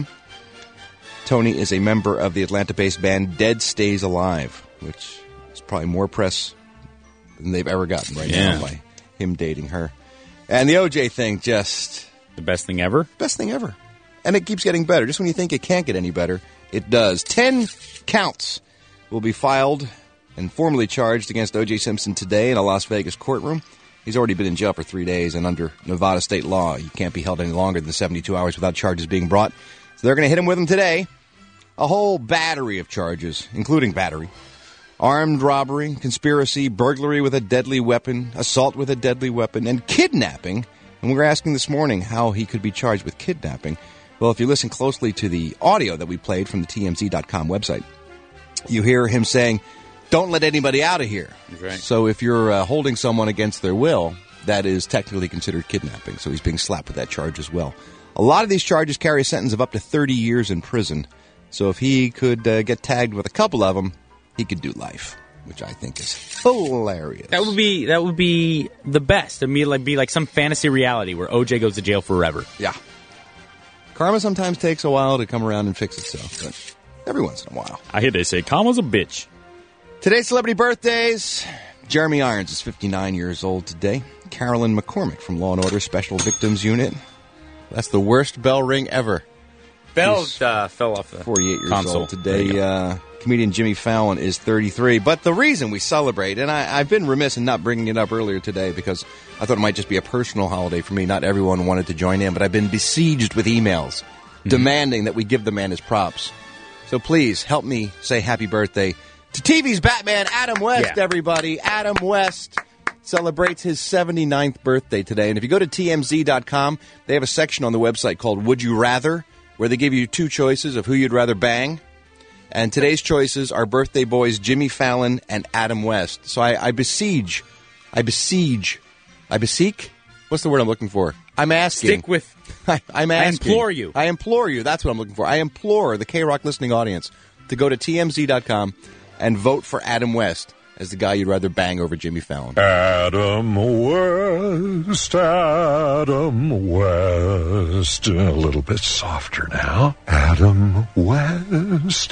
Tony is a member of the Atlanta-based band Dead Stays Alive, which is probably more press than they've ever gotten now by him dating her. And the OJ thing, just... the best thing ever? Best thing ever. And it keeps getting better. Just when you think it can't get any better, it does. 10 counts will be filed and formally charged against O.J. Simpson today in a Las Vegas courtroom. He's already been in jail for 3 days, and under Nevada state law, you can't be held any longer than 72 hours without charges being brought. So they're going to hit him with them today. A whole battery of charges, including battery, armed robbery, conspiracy, burglary with a deadly weapon, assault with a deadly weapon, and kidnapping. And we were asking this morning how he could be charged with kidnapping. Well, if you listen closely to the audio that we played from the TMZ.com website, you hear him saying, don't let anybody out of here. Right. So if you're holding someone against their will, that is technically considered kidnapping. So he's being slapped with that charge as well. A lot of these charges carry a sentence of up to 30 years in prison. So if he could get tagged with a couple of them, he could do life, which I think is hilarious. That would be the best. I mean, be like some fantasy reality where OJ goes to jail forever. Yeah. Karma sometimes takes a while to come around and fix itself, but every once in a while. I hear they say karma's a bitch. Today's celebrity birthdays. Jeremy Irons is 59 years old today. Carolyn McCormick from Law & Order Special Victims Unit. That's the worst bell ring ever. Bell fell off the 48 years console. old today. Comedian Jimmy Fallon is 33. But the reason we celebrate, and I've been remiss in not bringing it up earlier today because I thought it might just be a personal holiday for me. Not everyone wanted to join in, but I've been besieged with emails demanding that we give the man his props. So please help me say happy birthday to TV's Batman, Adam West, everybody. Adam West celebrates his 79th birthday today. And if you go to TMZ.com, they have a section on the website called Would You Rather, where they give you 2 choices of who you'd rather bang. And today's choices are birthday boys Jimmy Fallon and Adam West. So I beseech? What's the word I'm looking for? I'm asking. Stick with... I'm asking. I implore you. That's what I'm looking for. I implore the K-Rock listening audience to go to TMZ.com and vote for Adam West as the guy you'd rather bang over Jimmy Fallon. Adam West. A little bit softer now. Adam West.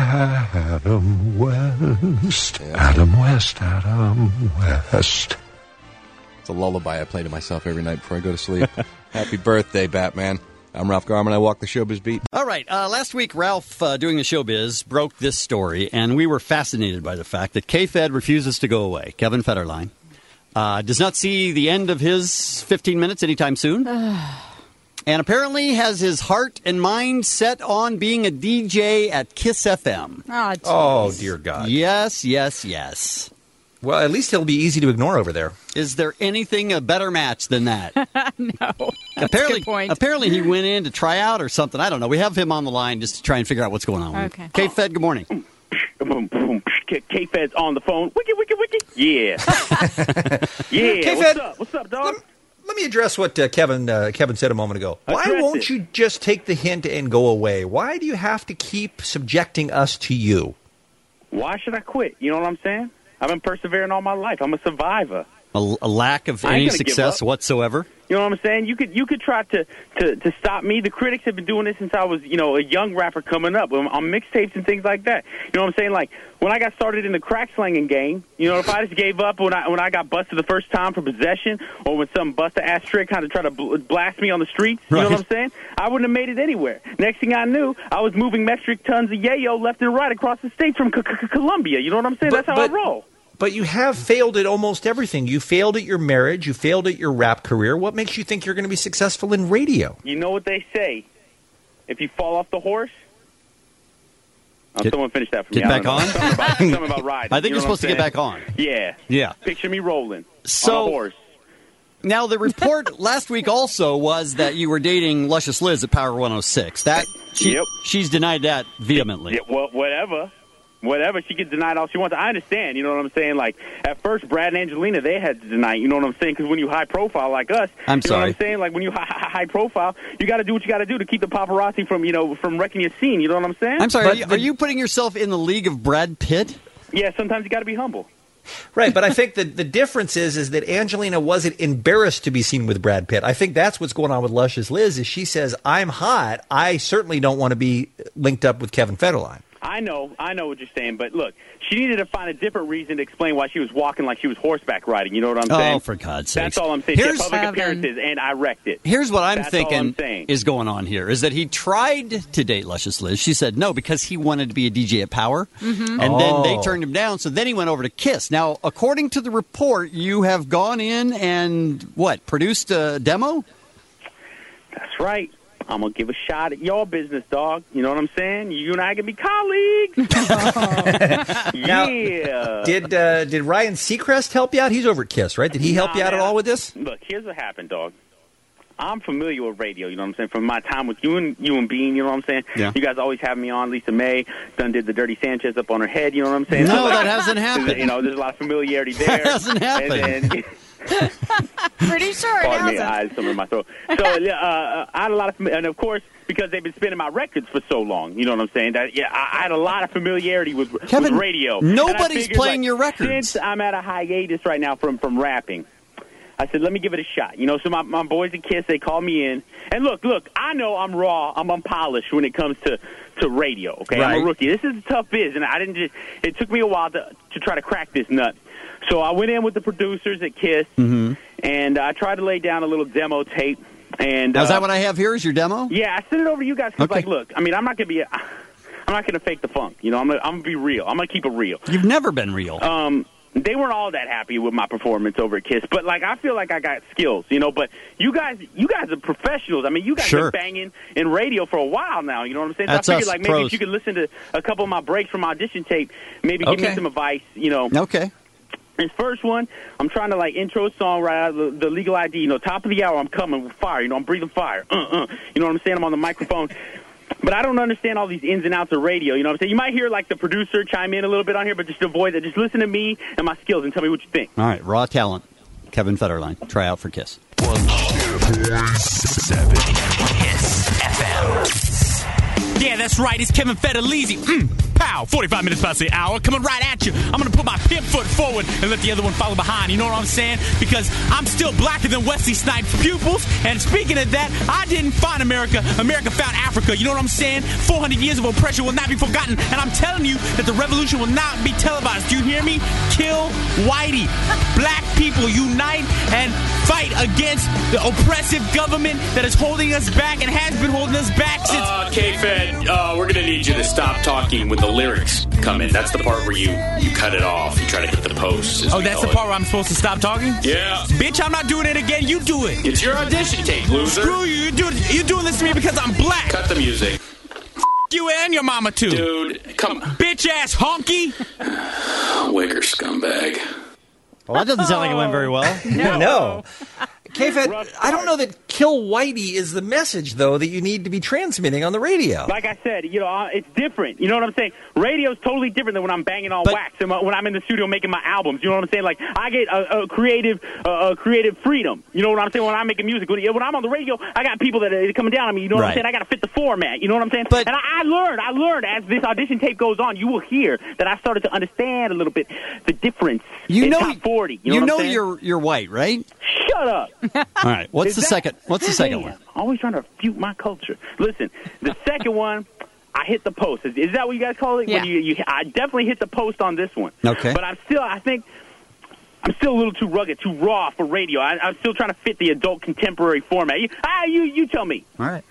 Adam West. Adam West. Adam West. It's a lullaby I play to myself every night before I go to sleep. Happy birthday, Batman. I'm Ralph Garman. I walk the Showbiz Beat. All right. Last week, Ralph, doing the Showbiz, broke this story, and we were fascinated by the fact that K-Fed refuses to go away. Kevin Federline does not see the end of his 15 minutes anytime soon, and apparently has his heart and mind set on being a DJ at Kiss FM. Oh, dear God. Yes, yes, yes. Well, at least he'll be easy to ignore over there. Is there anything a better match than that? No. Apparently he went in to try out or something. I don't know. We have him on the line just to try and figure out what's going on. Okay. K-Fed, good morning. K-Fed's on the phone. Wiki. Yeah. Yeah. K-Fed, What's up, dog? Let me address what Kevin said a moment ago. Why won't you just take the hint and go away? Why do you have to keep subjecting us to you? Why should I quit? You know what I'm saying? I've been persevering all my life. I'm a survivor. A lack of any success whatsoever? You know what I'm saying? You could try to stop me. The critics have been doing this since I was, a young rapper coming up on mixtapes and things like that. You know what I'm saying? Like, when I got started in the crack slanging game, if I just gave up when I got busted the first time for possession, or when some buster-ass trick kind of tried to blast me on the streets, you know what I'm saying? I wouldn't have made it anywhere. Next thing I knew, I was moving metric tons of yayo left and right across the states from Colombia. You know what I'm saying? That's how I roll. But you have failed at almost everything. You failed at your marriage. You failed at your rap career. What makes you think you're going to be successful in radio? You know what they say. If you fall off the horse... someone finish that for me. Get back on? Something about riding. I think you're supposed to get back on. Yeah. Yeah. Picture me rolling on a horse. Now, the report last week also was that you were dating Luscious Liz at Power 106. She's denied that vehemently. Yeah, well, whatever, she can deny it all she wants. I understand, you know what I'm saying? Like, at first, Brad and Angelina, they had to deny it, you know what I'm saying? Because when you high profile like us, you know what I'm saying? Like, when you high profile, you got to do what you got to do to keep the paparazzi from wrecking your scene, you know what I'm saying? I'm sorry, are you putting yourself in the league of Brad Pitt? Yeah, sometimes you got to be humble. Right, but I think the difference is that Angelina wasn't embarrassed to be seen with Brad Pitt. I think that's what's going on with Luscious Liz, is she says, I'm hot, I certainly don't want to be linked up with Kevin Federline. I know what you're saying, but look, she needed to find a different reason to explain why she was walking like she was horseback riding. You know what I'm saying? Oh, for God's sake! That's all I'm saying. She had public appearances, and I wrecked it. Here's what I'm That's thinking all I'm saying. Is going on here is that he tried to date Luscious Liz. She said no because he wanted to be a DJ at Power, and then they turned him down. So then he went over to Kiss. Now, according to the report, you have gone in and produced a demo? That's right. I'm going to give a shot at your business, dog. You know what I'm saying? You and I can be colleagues. Yeah. Did Ryan Seacrest help you out? He's over at Kiss, right? Did he help you out at all with this? Look, here's what happened, dog. I'm familiar with radio, you know what I'm saying, from my time with you and Bean, you know what I'm saying? Yeah. You guys always have me on. Lisa May did the Dirty Sanchez up on her head, you know what I'm saying? No, that hasn't happened. There's a lot of familiarity there. That hasn't happened. Pretty sure it Pardon me, hasn't. I had something in my throat. So I had a lot of, and of course, because they've been spinning my records for so long, you know what I'm saying? That I had a lot of familiarity with radio. Nobody's playing your records. Since I'm at a hiatus right now from rapping, I said, let me give it a shot. So my boys at Kiss, they called me in. And look, I know I'm raw, I'm unpolished when it comes to radio, okay? Right. I'm a rookie. This is a tough biz, and it took me a while to try to crack this nut. So I went in with the producers at Kiss, and I tried to lay down a little demo tape. And is that what I have here? Is your demo? Yeah, I sent it over to you guys because, look, I mean, I'm not going to fake the funk. I'm going to be real. I'm going to keep it real. You've never been real. They weren't all that happy with my performance over at Kiss, but I feel like I got skills, But you guys are professionals. I mean, you guys have been banging in radio for a while now. You know what I'm saying? That's so I figured us, maybe if you could listen to a couple of my breaks from audition tape, maybe give me some advice. Okay. This first one, I'm trying to intro a song right out of the Legal ID. Top of the hour, I'm coming with fire. I'm breathing fire. You know what I'm saying? I'm on the microphone. But I don't understand all these ins and outs of radio. You know what I'm saying? You might hear the producer chime in a little bit on here, but just avoid that. Just listen to me and my skills and tell me what you think. All right, raw talent. Kevin Federline, try out for Kiss. 107 Kiss FM. Yeah, that's right. It's Kevin Federline. Pow! 45 minutes past the hour, coming right at you. I'm going to put my pimp foot forward and let the other one follow behind. You know what I'm saying? Because I'm still blacker than Wesley Snipes' pupils. And speaking of that, I didn't find America. America found Africa. You know what I'm saying? 400 years of oppression will not be forgotten. And I'm telling you that the revolution will not be televised. Do you hear me? Kill Whitey. Black people unite and fight against the oppressive government that is holding us back and has been holding us back since... K-Fed, we're going to need you to stop talking when the lyrics come in. That's the part where you cut it off. You try to hit the post. Oh, that's the part where I'm supposed to stop talking? Yeah. Bitch, I'm not doing it again. You do it. It's your audition tape, loser. Screw you. You're doing this to me because I'm black. Cut the music. You and your mama, too. Dude, come on. Bitch-ass honky. Wigger scumbag. Well, that doesn't sound like it went very well. No. K-Fed, I don't know that kill Whitey is the message, though, that you need to be transmitting on the radio. Like I said, it's different. You know what I'm saying? Radio's totally different than when I'm banging on wax and when I'm in the studio making my albums. You know what I'm saying? Like, I get a creative freedom. You know what I'm saying? When I'm making music. When I'm on the radio, I got people that are coming down on me. You know what I'm saying? I got to fit the format. You know what I'm saying? And I learned as this audition tape goes on, you will hear that I started to understand a little bit the difference in top 40. You know what I'm saying? you're white, right? Shut up. All right. What's the second one? Always trying to refute my culture. Listen, the second one, I hit the post. Is that what you guys call it? Yeah. When I definitely hit the post on this one. Okay. But I think I'm still a little too rugged, too raw for radio. I'm still trying to fit the adult contemporary format. You tell me. All right.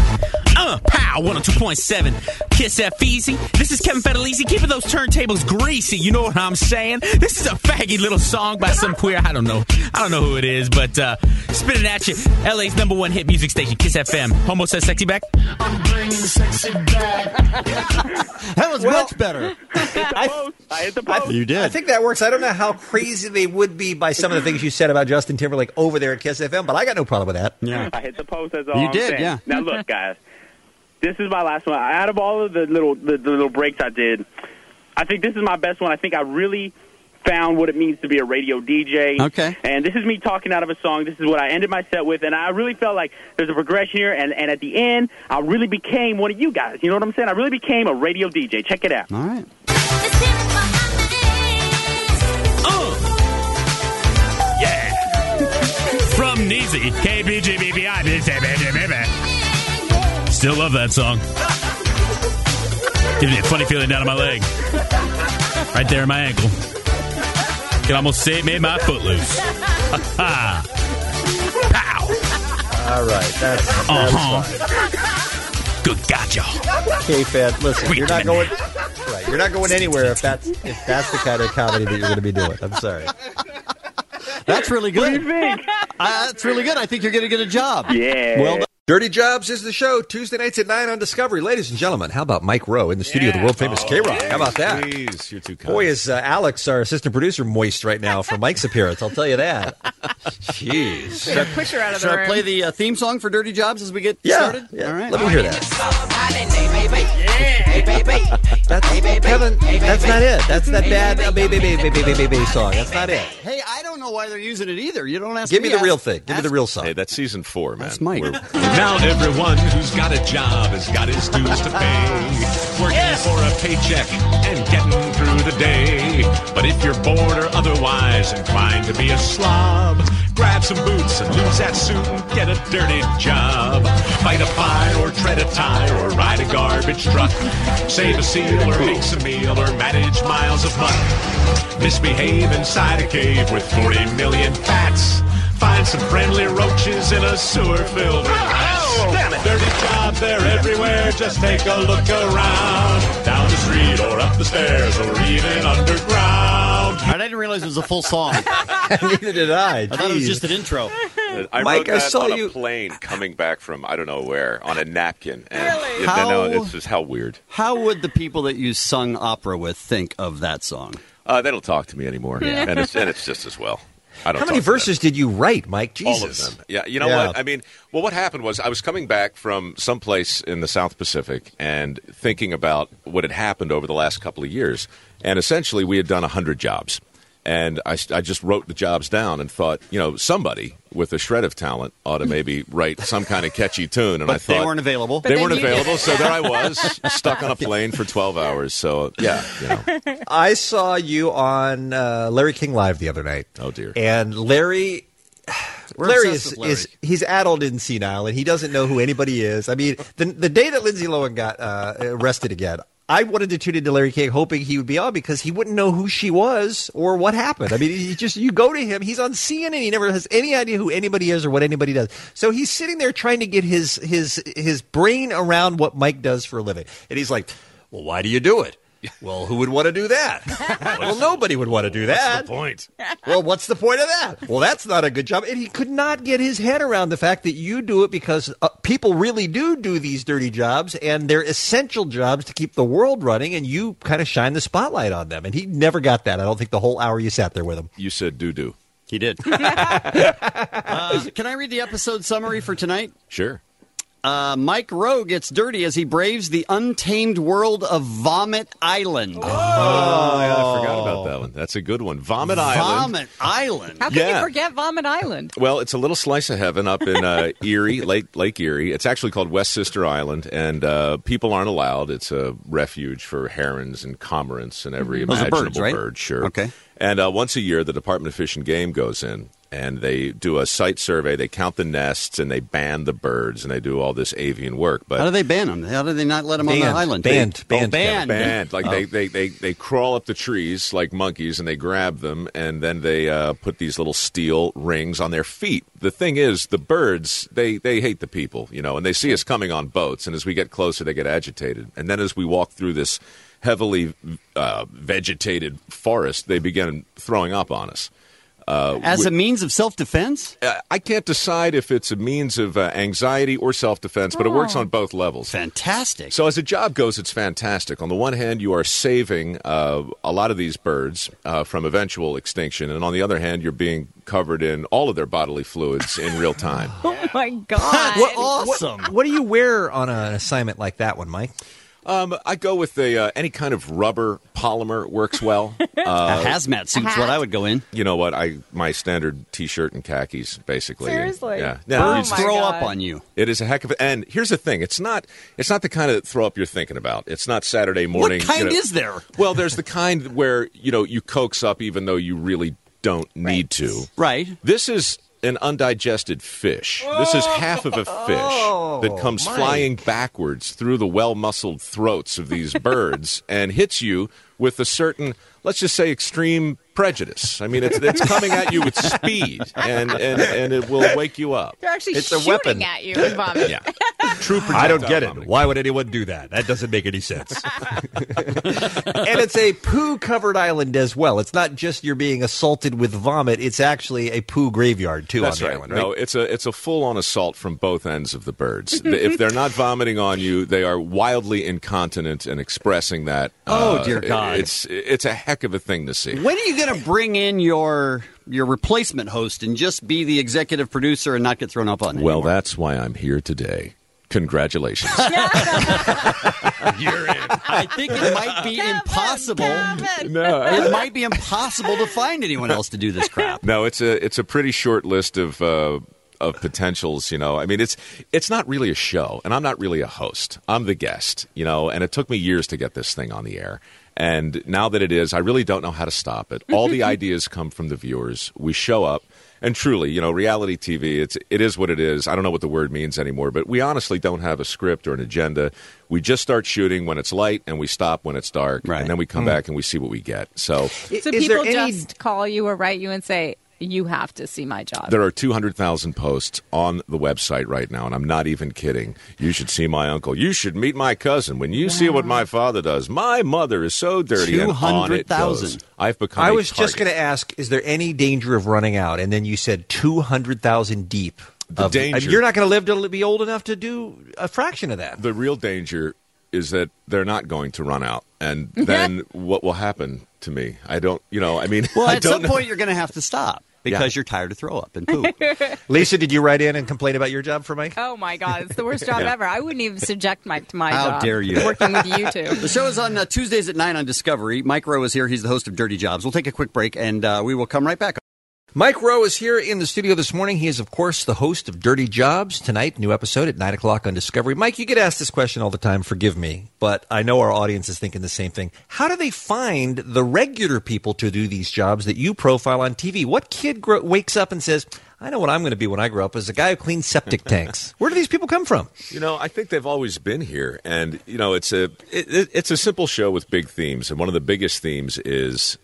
Pow, 102.7 Kiss FEZ. This is Kevin Federlisi, keeping those turntables greasy. You know what I'm saying? This is a faggy little song by some queer. I don't know who it is, but spitting at you. LA's #1 hit music station, Kiss FM. Homo says sexy back. I'm bringing the sexy back. That was much better. I hit the post. You did. I think that works. I don't know how crazy they would be by some of the things you said about Justin Timberlake over there at Kiss FM, but I got no problem with that. Yeah. I hit the post. That's all You I'm did, saying. yeah. Now look, guys. This is my last one. Out of all of the little breaks I did, I think this is my best one. I think I really found what it means to be a radio DJ. Okay. And this is me talking out of a song. This is what I ended my set with, and I really felt like there's a progression here, and at the end, I really became one of you guys. You know what I'm saying? I really became a radio DJ. Check it out. All right. Yeah. From Neezy, KBGBBI, baby. Still love that song. Gives me a funny feeling down in my leg. Right there in my ankle. Can almost say it made my foot loose. Pow. All right. That's fine. Good gotcha. K-Fed, listen, you're not going anywhere if that's the kind of comedy that you're going to be doing. I'm sorry. That's really good. What do you think? That's really good. I think you're going to get a job. Yeah. Well done. Dirty Jobs is the show, Tuesday nights at 9 on Discovery. Ladies and gentlemen, how about Mike Rowe in the studio of the world-famous K-Rock? How about that? Please, you're too kind. Boy, is Alex, our assistant producer, moist right now for Mike's appearance. I'll tell you that. Jeez. Better push her out of the Should room. I play the theme song for Dirty Jobs as we get started? Yeah. All right. Let me hear that. Kevin, that's not it. That's that bad baby song. That's not it. Hey, I don't know why they're using it either. You don't ask Give me the real thing. Give me the real song. Hey, that's season 4, man. That's Mike. Now everyone who's got a job has got his dues to pay. Working for a paycheck and getting through the day. But if you're bored or otherwise inclined to be a slob, grab some boots and lose that suit and get a dirty job. Fight a fire or tread a tire or ride a garbage truck. Save a seal or mix a meal or manage miles of muck. Misbehave inside a cave with 40 million bats. Find some friendly roaches in a sewer filled with rats. Dirty jobs, they're everywhere. Just take a look around. Down the street or up the stairs or even underground. I didn't realize it was a full song. Neither did I. I thought it was just an intro. I Mike, wrote I that saw on you- a plane coming back from I don't know where on a napkin. And Really? it's just how weird. How would the people that you sung opera with think of that song? They don't talk to me anymore, and it's just as well. I don't. How many talk to them. verses did you write, Mike? Jesus. All of them. Yeah, you know what? I mean, well, what happened was I was coming back from someplace in the South Pacific and thinking about what had happened over the last couple of years. And essentially, we had done 100 jobs. And I just wrote the jobs down and thought, somebody with a shred of talent ought to maybe write some kind of catchy tune. And But I thought they weren't available. They weren't available, so there I was, stuck on a plane for 12 hours. So, yeah, I saw you on Larry King Live the other night. Oh, dear. And Larry obsessed with Larry. he's adult and senile, and he doesn't know who anybody is. I mean, the day that Lindsay Lohan got arrested again, I wanted to tune into Larry King hoping he would be on because he wouldn't know who she was or what happened. I mean, you go to him, he's on CNN, he never has any idea who anybody is or what anybody does. So he's sitting there trying to get his brain around what Mike does for a living. And he's like, well, why do you do it? Well, who would want to do that? Well, nobody would want to do that. What's the point? Well, what's the point of that? Well, that's not a good job. And he could not get his head around the fact that you do it because people really do these dirty jobs, and they're essential jobs to keep the world running, and you kind of shine the spotlight on them. And he never got that. I don't think the whole hour you sat there with him. You said doo-doo. He did. Can I read the episode summary for tonight? Sure. Mike Rowe gets dirty as he braves the untamed world of Vomit Island. Oh, yeah, I forgot about that one. That's a good one. Vomit Island. Vomit Island. How can you forget Vomit Island? Well, it's a little slice of heaven up in Erie, Lake Erie. It's actually called West Sister Island, and people aren't allowed. It's a refuge for herons and cormorants and every Those are imaginable birds, right? bird. Sure. Okay. And once a year, the Department of Fish and Game goes in, and they do a site survey. They count the nests, and they ban the birds, and they do all this avian work. But how do they ban them? How do they not let them on the island? Banned. Banned. Like they crawl up the trees like monkeys, and they grab them, and then they put these little steel rings on their feet. The thing is, the birds, they hate the people, and they see us coming on boats, and as we get closer, they get agitated. And then as we walk through this heavily vegetated forest, they begin throwing up on us. As a means of self-defense? I can't decide if it's a means of anxiety or self-defense, but it works on both levels. Fantastic. So as a job goes, it's fantastic. On the one hand, you are saving a lot of these birds from eventual extinction, and on the other hand, you're being covered in all of their bodily fluids in real time. Oh, my God. Awesome. What do you wear on an assignment like that one, Mike? I go with any kind of rubber polymer works well. A hazmat suit's what I would go in. You know what? My standard T-shirt and khakis, basically. Seriously? Yeah. Birds throw up on you. It is a heck of a... And here's the thing. It's not the kind of throw up you're thinking about. It's not Saturday morning. What kind is there? Well, there's the kind where, you coax up even though you really don't need to. Right. This is an undigested fish. This is half of a fish that comes flying backwards through the well-muscled throats of these birds and hits you with a certain, let's just say, extreme prejudice. I mean, it's coming at you with speed, and it will wake you up. They're actually It's a shooting weapon. at you with vomit. Yeah. True projectile I don't get it. vomiting. Why would anyone do that? That doesn't make any sense. And it's a poo-covered island as well. It's not just you're being assaulted with vomit. It's actually a poo graveyard, too, That's on the right. island, right? No, it's a full-on assault from both ends of the birds. If they're not vomiting on you, they are wildly incontinent and expressing that. Oh, dear God. It's a heck of a thing to see. When are you going to bring in your replacement host and just be the executive producer and not get thrown up on Well, anymore? that's why I'm here today. Congratulations. You're in. I think it might be impossible. No, It might be impossible to find anyone else to do this crap. No, it's a pretty short list of potentials. I mean, it's not really a show, and I'm not really a host. I'm the guest. And it took me years to get this thing on the air. And now that it is, I really don't know how to stop it. All the ideas come from the viewers. We show up. And truly, reality TV, it is what it is. I don't know what the word means anymore, but we honestly don't have a script or an agenda. We just start shooting when it's light, and we stop when it's dark, Right. and then we come back and we see what we get. So So Is people there any- just call you or write you and say, you have to see my job. there are 200,000 posts on the website right now, and I'm not even kidding. You should see my uncle. You should meet my cousin. When you see what my father does, my mother is so dirty, and on it goes. 200,000. I've become I a was just target. going to ask, is there any danger of running out? And then you said 200,000 deep. The danger- You're not going to live to be old enough to do a fraction of that. The real danger is that they're not going to run out, and then what will happen to me? I don't, I mean, Well, I at don't some know. point, you're going to have to stop. because you're tired of throw up and poop. Lisa, did you write in and complain about your job for Mike? Oh, my God. It's the worst job ever. I wouldn't even subject Mike to my job. How dare you? Working with you two. The show is on Tuesdays at 9 on Discovery. Mike Rowe is here. He's the host of Dirty Jobs. We'll take a quick break, and we will come right back. Mike Rowe is here in the studio this morning. He is, of course, the host of Dirty Jobs. Tonight, new episode at 9 o'clock on Discovery. Mike, you get asked this question all the time. Forgive me, but I know our audience is thinking the same thing. How do they find the regular people to do these jobs that you profile on TV? What kid wakes up and says, I know what I'm going to be when I grow up as a guy who cleans septic tanks? Where do these people come from? I think they've always been here. And, it's a simple show with big themes. And one of the biggest themes is...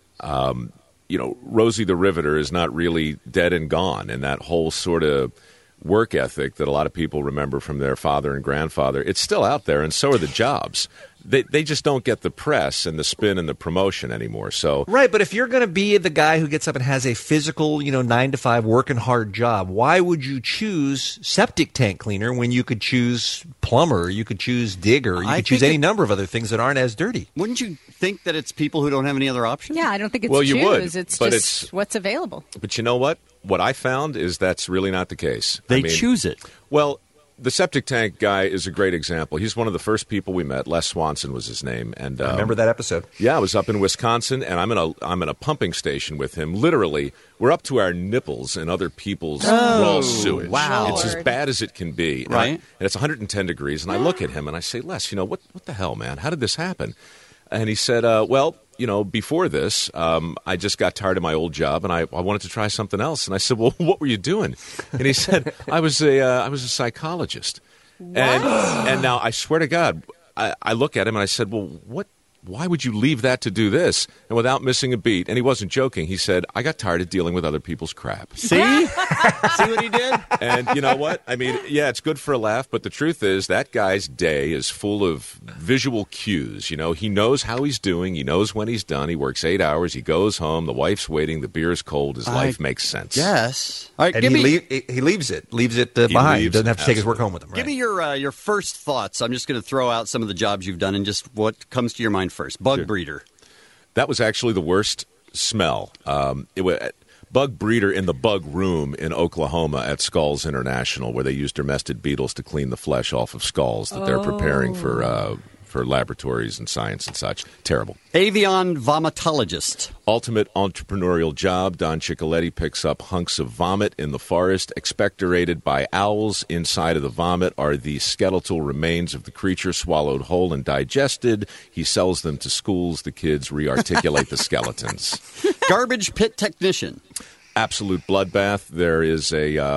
Rosie the Riveter is not really dead and gone, and that whole sort of work ethic that a lot of people remember from their father and grandfather, it's still out there, and so are the jobs. They just don't get the press and the spin and the promotion anymore. So right, but if you're going to be the guy who gets up and has a physical, 9 to 5 working hard job, why would you choose septic tank cleaner when you could choose plumber, you could choose digger, you could choose any number of other things that aren't as dirty? Wouldn't you think that it's people who don't have any other options? Yeah, I don't think it's you would, it's but just what's available. But you know what? What I found is that's really not the case. They choose it. Well, the septic tank guy is a great example. He's one of the first people we met. Les Swanson was his name, and I remember that episode. Yeah, I was up in Wisconsin, and I'm in a pumping station with him. Literally, we're up to our nipples in other people's raw sewage. Wow, it's as bad as it can be. Right, and it's 110 degrees, and I look at him and I say, Les, what the hell, man? How did this happen? And he said, before this, I just got tired of my old job, and I wanted to try something else. And I said, well, what were you doing? And he said, I was a psychologist. And now, I swear to God, I look at him and I said, well, why would you leave that to do this? And without missing a beat, and he wasn't joking, he said, I got tired of dealing with other people's crap. See? See what he did? And you know what? I mean, yeah, it's good for a laugh, but the truth is that guy's day is full of visual cues. He knows how he's doing. He knows when he's done. He works 8 hours. He goes home. The wife's waiting. The beer's cold. His life makes sense. Yes. All right, and he leaves it behind. He doesn't have to take his work home with him. Right? Give me your first thoughts. I'm just going to throw out some of the jobs you've done and just what comes to your mind first. Bug breeder. That was actually the worst smell. It was bug breeder in the bug room in Oklahoma at Skulls International, where they use domestic beetles to clean the flesh off of skulls that they're preparing for laboratories and science and such. Terrible. Avian vomitologist. Ultimate entrepreneurial job. Don Ciccoletti picks up hunks of vomit in the forest. Expectorated by owls. Inside of the vomit are the skeletal remains of the creature swallowed whole and digested. He sells them to schools. The kids re-articulate the skeletons. Garbage pit technician. Absolute bloodbath. There is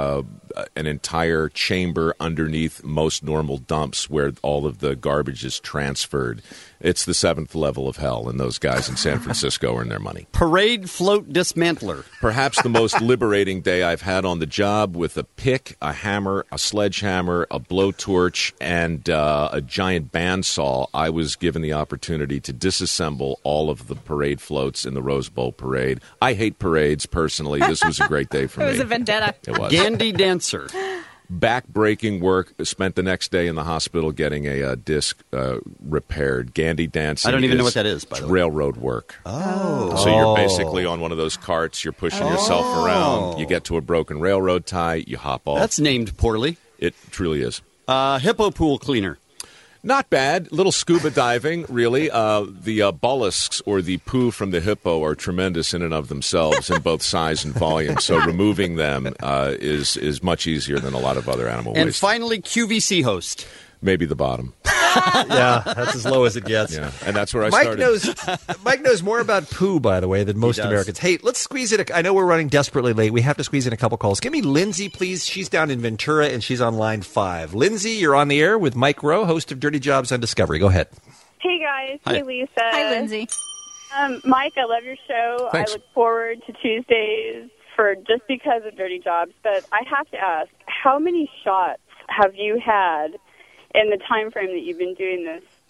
an entire chamber underneath most normal dumps where all of the garbage is transferred. It's the 7th level of hell, and those guys in San Francisco earn their money. Parade float dismantler. Perhaps the most liberating day I've had on the job, with a pick, a hammer, a sledgehammer, a blowtorch, and a giant bandsaw. I was given the opportunity to disassemble all of the parade floats in the Rose Bowl parade. I hate parades, personally. This was a great day for me. It was a vendetta. It was. Gandy dancer. Back-breaking work. Spent the next day in the hospital getting a disc repaired. Gandy dancing. I don't even know what that is, by the way. Railroad work. Oh. So you're basically on one of those carts. You're pushing yourself around. You get to a broken railroad tie. You hop off. That's named poorly. It truly is. Hippo pool cleaner. Not bad. Little scuba diving, really. The mollusks or the poo from the hippo are tremendous in and of themselves in both size and volume. So removing them is much easier than a lot of other animal waste. And finally, QVC host. Maybe the bottom. Yeah, that's as low as it gets. Yeah, and that's where I started. Mike knows more about poo, by the way, than most Americans. Hey, let's squeeze in. I know we're running desperately late. We have to squeeze in a couple calls. Give me Lindsay, please. She's down in Ventura, and she's on line 5. Lindsay, you're on the air with Mike Rowe, host of Dirty Jobs on Discovery. Go ahead. Hey, guys. Hi. Hey, Lisa. Hi, Lindsay. Mike, I love your show. Thanks. I look forward to Tuesdays just because of Dirty Jobs. But I have to ask, how many shots have you had in the time frame that you've been doing this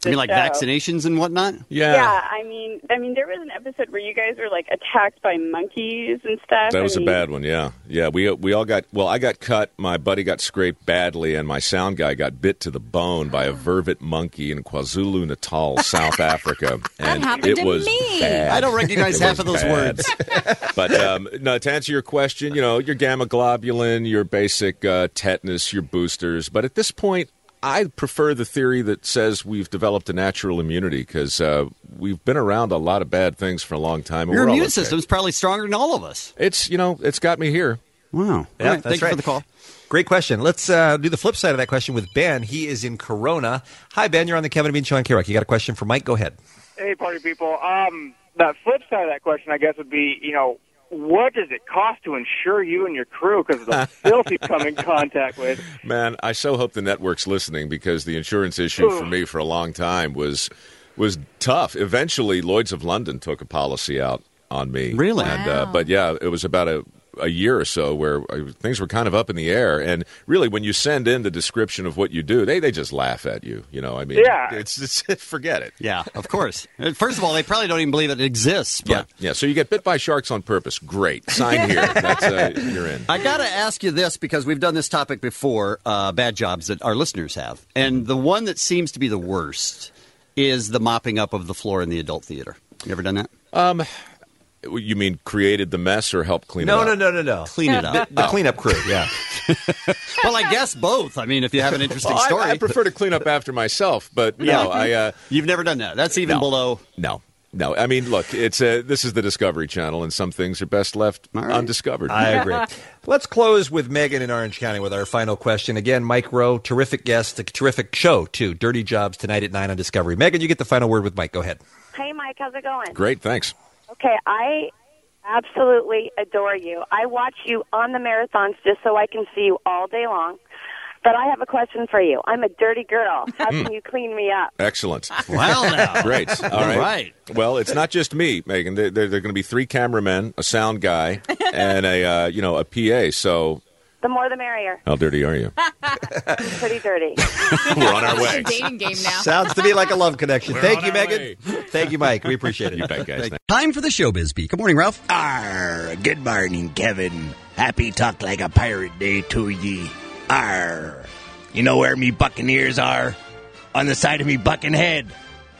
You mean like show. vaccinations and whatnot? Yeah, I mean, there was an episode where you guys were like attacked by monkeys and stuff. That was a bad one, yeah. Yeah, we all got, well, I got cut, my buddy got scraped badly, and my sound guy got bit to the bone by a vervet monkey in KwaZulu-Natal, South Africa. And happened it to was me. bad. I don't recognize It half was of those bad. words. But no, to answer your question, your gamma globulin, your basic tetanus, your boosters. But at this point, I prefer the theory that says we've developed a natural immunity because we've been around a lot of bad things for a long time. and Your we're all immune okay. system's probably stronger than all of us. It's got me here. Wow. Yeah, Right, thank you for the call. Great question. Let's do the flip side of that question with Ben. He is in Corona. Hi, Ben. You're on the Kevin and Bean Show on K-Rock. You got a question for Mike? Go ahead. Hey, party people. The flip side of that question, I guess, would be, what does it cost to insure you and your crew because of the filth you come in contact with? Man, I so hope the network's listening because the insurance issue for me for a long time was tough. Eventually, Lloyd's of London took a policy out on me. Really? And, but yeah, it was about a year or so where things were kind of up in the air. And really, when you send in the description of what you do, they just laugh at you. Yeah. It's forget it. Yeah, of course. First of all, they probably don't even believe it exists. But Yeah. So you get bit by sharks on purpose. Great. Sign here. That's you're in. I got to ask you this because we've done this topic before, bad jobs that our listeners have. And the one that seems to be the worst is the mopping up of the floor in the adult theater. You ever done that? You mean created the mess or helped clean it up? No. Clean it up. The cleanup crew, yeah. Well, I guess both. I mean, if you have an interesting Well, story. I prefer to clean up after myself, but no, You've never done that. That's even below. No. I mean, look, it's this is the Discovery Channel, and some things are best left undiscovered. I agree. Let's close with Megan in Orange County with our final question. Again, Mike Rowe, terrific guest, a terrific show, too. Dirty Jobs tonight at 9 on Discovery. Megan, you get the final word with Mike. Go ahead. Hey, Mike, how's it going? Great, thanks. Okay, I absolutely adore you. I watch you on the marathons just so I can see you all day long. But I have a question for you. I'm a dirty girl. How can you clean me up? Excellent. Well, now. Great. All right. Right. Well, it's not just me, Megan. There are going to be 3 cameramen, a sound guy, and a PA. So The more the merrier. how dirty are you? Pretty dirty. We're on our way. It's a dating game now. Sounds to me like a love connection. We're Thank on you, our Megan. way. Thank you, Mike. We appreciate it. You bet, guys. Time for the Showbiz Beat. Good morning, Ralph. Arr, good morning, Kevin. Happy Talk Like a Pirate Day to ye. Arr. You know where me buccaneers are? On the side of me bucking head.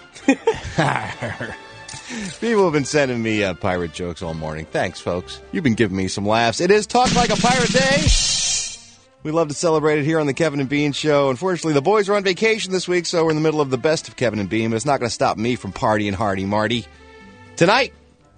Arr. People have been sending me pirate jokes all morning. Thanks, folks. You've been giving me some laughs. It is Talk Like a Pirate Day. We love to celebrate it here on the Kevin and Bean Show. Unfortunately, the boys are on vacation this week, so we're in the middle of the best of Kevin and Bean, but it's not going to stop me from partying hardy Marty. Tonight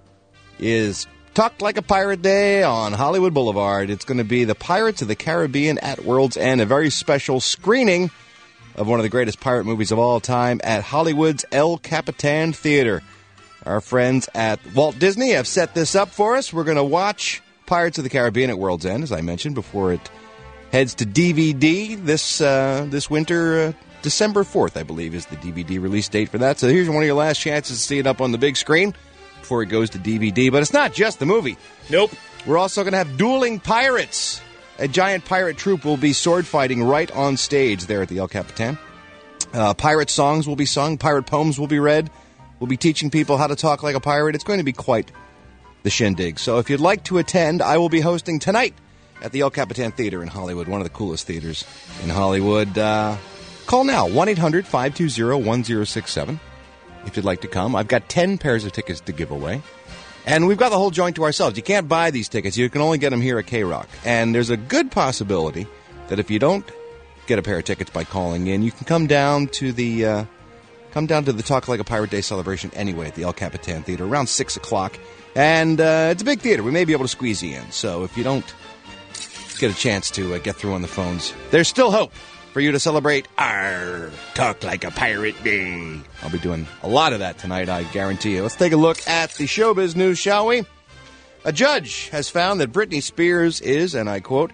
is Talk Like a Pirate Day on Hollywood Boulevard. It's going to be the Pirates of the Caribbean at World's End, a very special screening of one of the greatest pirate movies of all time at Hollywood's El Capitan Theater. Our friends at Walt Disney have set this up for us. We're going to watch Pirates of the Caribbean at World's End, as I mentioned, before it heads to DVD this winter. December 4th, I believe, is the DVD release date for that. So here's one of your last chances to see it up on the big screen before it goes to DVD. But it's not just the movie. Nope. We're also going to have dueling pirates. A giant pirate troupe will be sword fighting right on stage there at the El Capitan. Pirate songs will be sung. Pirate poems will be read. We'll be teaching people how to talk like a pirate. It's going to be quite the shindig. So if you'd like to attend, I will be hosting tonight at the El Capitan Theater in Hollywood, one of the coolest theaters in Hollywood. Call now, 1-800-520-1067 if you'd like to come. I've got 10 pairs of tickets to give away. And we've got the whole joint to ourselves. You can't buy these tickets. You can only get them here at K-Rock. And there's a good possibility that if you don't get a pair of tickets by calling in, you can come down to the Talk Like a Pirate Day celebration anyway at the El Capitan Theater around 6 o'clock. And it's a big theater. We may be able to squeeze you in. So if you don't get a chance to get through on the phones, there's still hope for you to celebrate our Talk Like a Pirate Day. I'll be doing a lot of that tonight, I guarantee you. Let's take a look at the showbiz news, shall we? A judge has found that Britney Spears is, and I quote,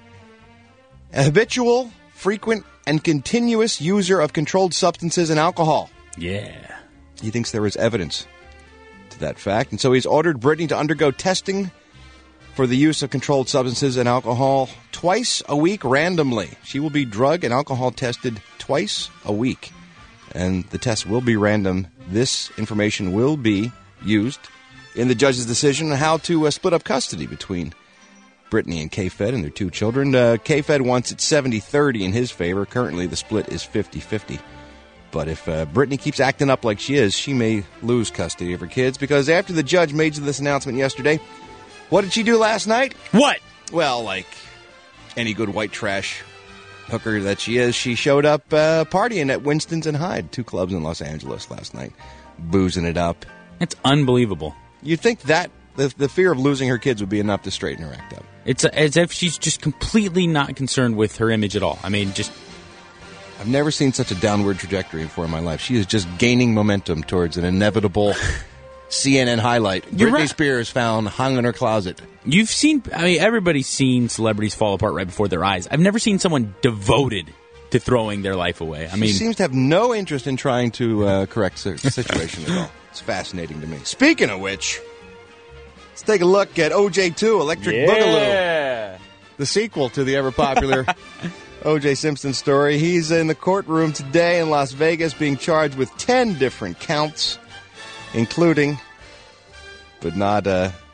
a habitual, frequent, and continuous user of controlled substances and alcohol. Yeah. He thinks there is evidence to that fact, and so he's ordered Britney to undergo testing for the use of controlled substances and alcohol twice a week randomly. She will be drug and alcohol tested twice a week. and the test will be random. This information will be used in the judge's decision on how to split up custody between Brittany and K-Fed and their 2 children. K-Fed wants it 70-30 in his favor. Currently, the split is 50-50. But if Brittany keeps acting up like she is, she may lose custody of her kids, because after the judge made this announcement yesterday, what did she do last night? What? Well, like any good white trash hooker that she is, she showed up partying at Winston's and Hyde, 2 clubs in Los Angeles last night, boozing it up. It's unbelievable. You'd think that the fear of losing her kids would be enough to straighten her act up. It's as if she's just completely not concerned with her image at all. I mean, just... I've never seen such a downward trajectory before in my life. She is just gaining momentum towards an inevitable CNN highlight. You're Britney right. Spears found hung in her closet. You've seen... I mean, everybody's seen celebrities fall apart right before their eyes. I've never seen someone devoted to throwing their life away. I mean... She seems to have no interest in trying to correct the situation at all. It's fascinating to me. Speaking of which... let's take a look at OJ2, Electric Boogaloo. The sequel to the ever-popular O.J. Simpson story. He's in the courtroom today in Las Vegas being charged with 10 different counts, including, but not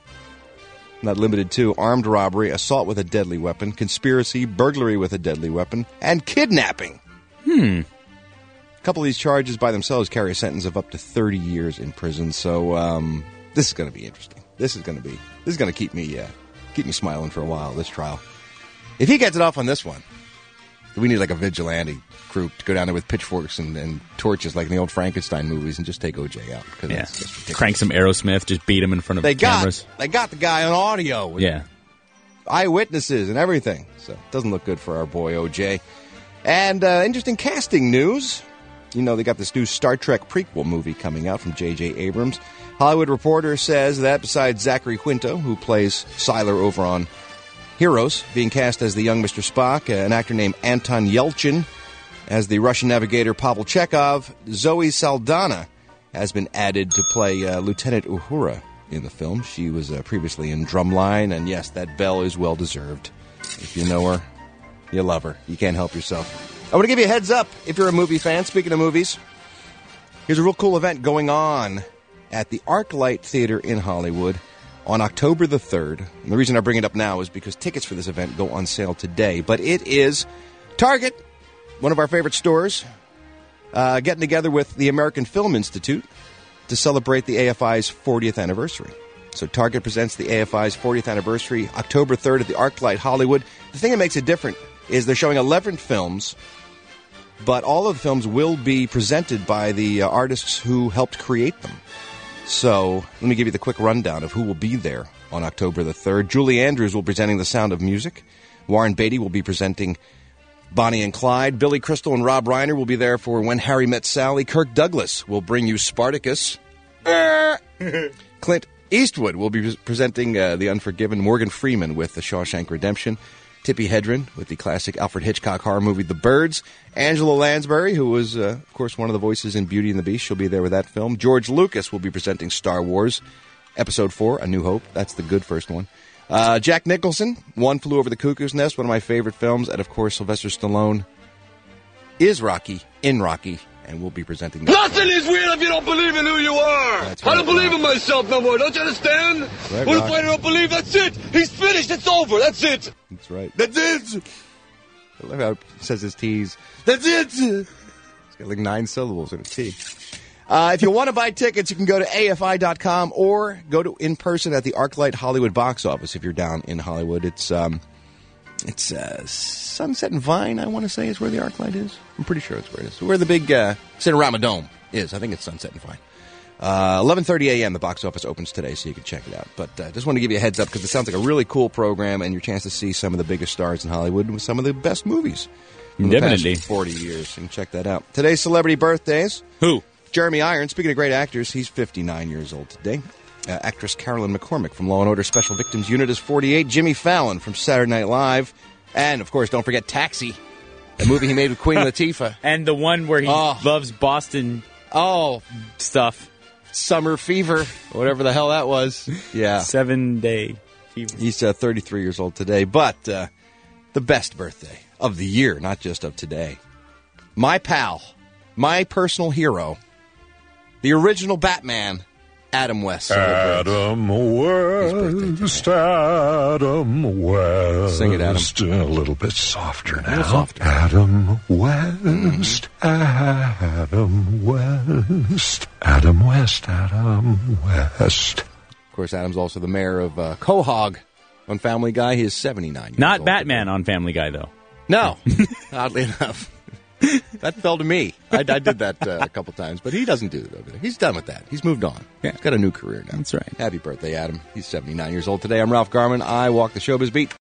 limited to, armed robbery, assault with a deadly weapon, conspiracy, burglary with a deadly weapon, and kidnapping. A couple of these charges by themselves carry a sentence of up to 30 years in prison, so this is going to be interesting. This is going to keep me smiling for a while, this trial. If he gets it off on this one, we need like a vigilante crew to go down there with pitchforks and torches like in the old Frankenstein movies and just take OJ out. Yeah. Crank some Aerosmith, just beat him in front of cameras. They got the guy on audio. With eyewitnesses and everything. So it doesn't look good for our boy OJ. And interesting casting news. You know, they got this new Star Trek prequel movie coming out from J.J. Abrams. Hollywood Reporter says that besides Zachary Quinto, who plays Siler over on Heroes, being cast as the young Mr. Spock, an actor named Anton Yelchin as the Russian navigator Pavel Chekhov, Zoe Saldana has been added to play Lieutenant Uhura in the film. She was previously in Drumline, and yes, that bell is well-deserved. If you know her, you love her. You can't help yourself. I want to give you a heads up if you're a movie fan. Speaking of movies, here's a real cool event going on at the ArcLight Theater in Hollywood on October the 3rd. And the reason I bring it up now is because tickets for this event go on sale today. But it is Target, one of our favorite stores, getting together with the American Film Institute to celebrate the AFI's 40th anniversary. So Target presents the AFI's 40th anniversary October 3rd at the ArcLight Hollywood. The thing that makes it different is they're showing 11 films, but all of the films will be presented by the artists who helped create them. So let me give you the quick rundown of who will be there on October the 3rd. Julie Andrews will be presenting The Sound of Music. Warren Beatty will be presenting Bonnie and Clyde. Billy Crystal and Rob Reiner will be there for When Harry Met Sally. Kirk Douglas will bring you Spartacus. Clint Eastwood will be presenting The Unforgiven. Morgan Freeman with The Shawshank Redemption. Tippi Hedren with the classic Alfred Hitchcock horror movie The Birds. Angela Lansbury, who was, of course, one of the voices in Beauty and the Beast. She'll be there with that film. George Lucas will be presenting Star Wars Episode 4, A New Hope. That's the good first one. Jack Nicholson, One Flew Over the Cuckoo's Nest, one of my favorite films. And, of course, Sylvester Stallone is Rocky in Rocky, and we'll be presenting that. Nothing is real if you don't believe in who you are. That's I right, don't believe Rock. in myself no more. Don't you understand? Right, What if Rock. I don't believe? That's it. He's finished. It's over. That's it. That's right. That's it. I love how it says his T's. That's it. It's got like 9 syllables in a T. If you want to buy tickets, you can go to AFI.com or go to in person at the ArcLight Hollywood box office if you're down in Hollywood. It's Sunset and Vine, I want to say, is where the ArcLight is. I'm pretty sure that's where it is. Where the big Cinerama Dome is. I think it's Sunset and Vine. 11:30 a.m. the box office opens today, so you can check it out. But just want to give you a heads up because it sounds like a really cool program and your chance to see some of the biggest stars in Hollywood with some of the best movies from the Definitely. past 40 years. And check that out. Today's celebrity birthdays. Who? Jeremy Irons. Speaking of great actors, he's 59 years old today. Actress Carolyn McCormick from Law & Order Special Victims Unit is 48. Jimmy Fallon from Saturday Night Live. And, of course, don't forget Taxi, the movie he made with Queen Latifah. And the one where he loves Boston stuff. Summer Fever, whatever the hell that was. Yeah. 7-day fever. He's 33 years old today, but the best birthday of the year, not just of today. My pal, my personal hero, the original Batman, Adam West. Adam West, Adam West. Sing it, Adam. A little bit softer now. A little softer. Adam West, Adam West, Adam West, Adam West. Of course, Adam's also the mayor of Quahog on Family Guy. He is 79 years Not old. Batman on Family Guy, though. No, oddly enough. That fell to me. I did that a couple times, but he doesn't do it over there. He's done with that. He's moved on. Yeah. He's got a new career now. That's right. Happy birthday, Adam. He's 79 years old today. I'm Ralph Garman. I walk the showbiz beat.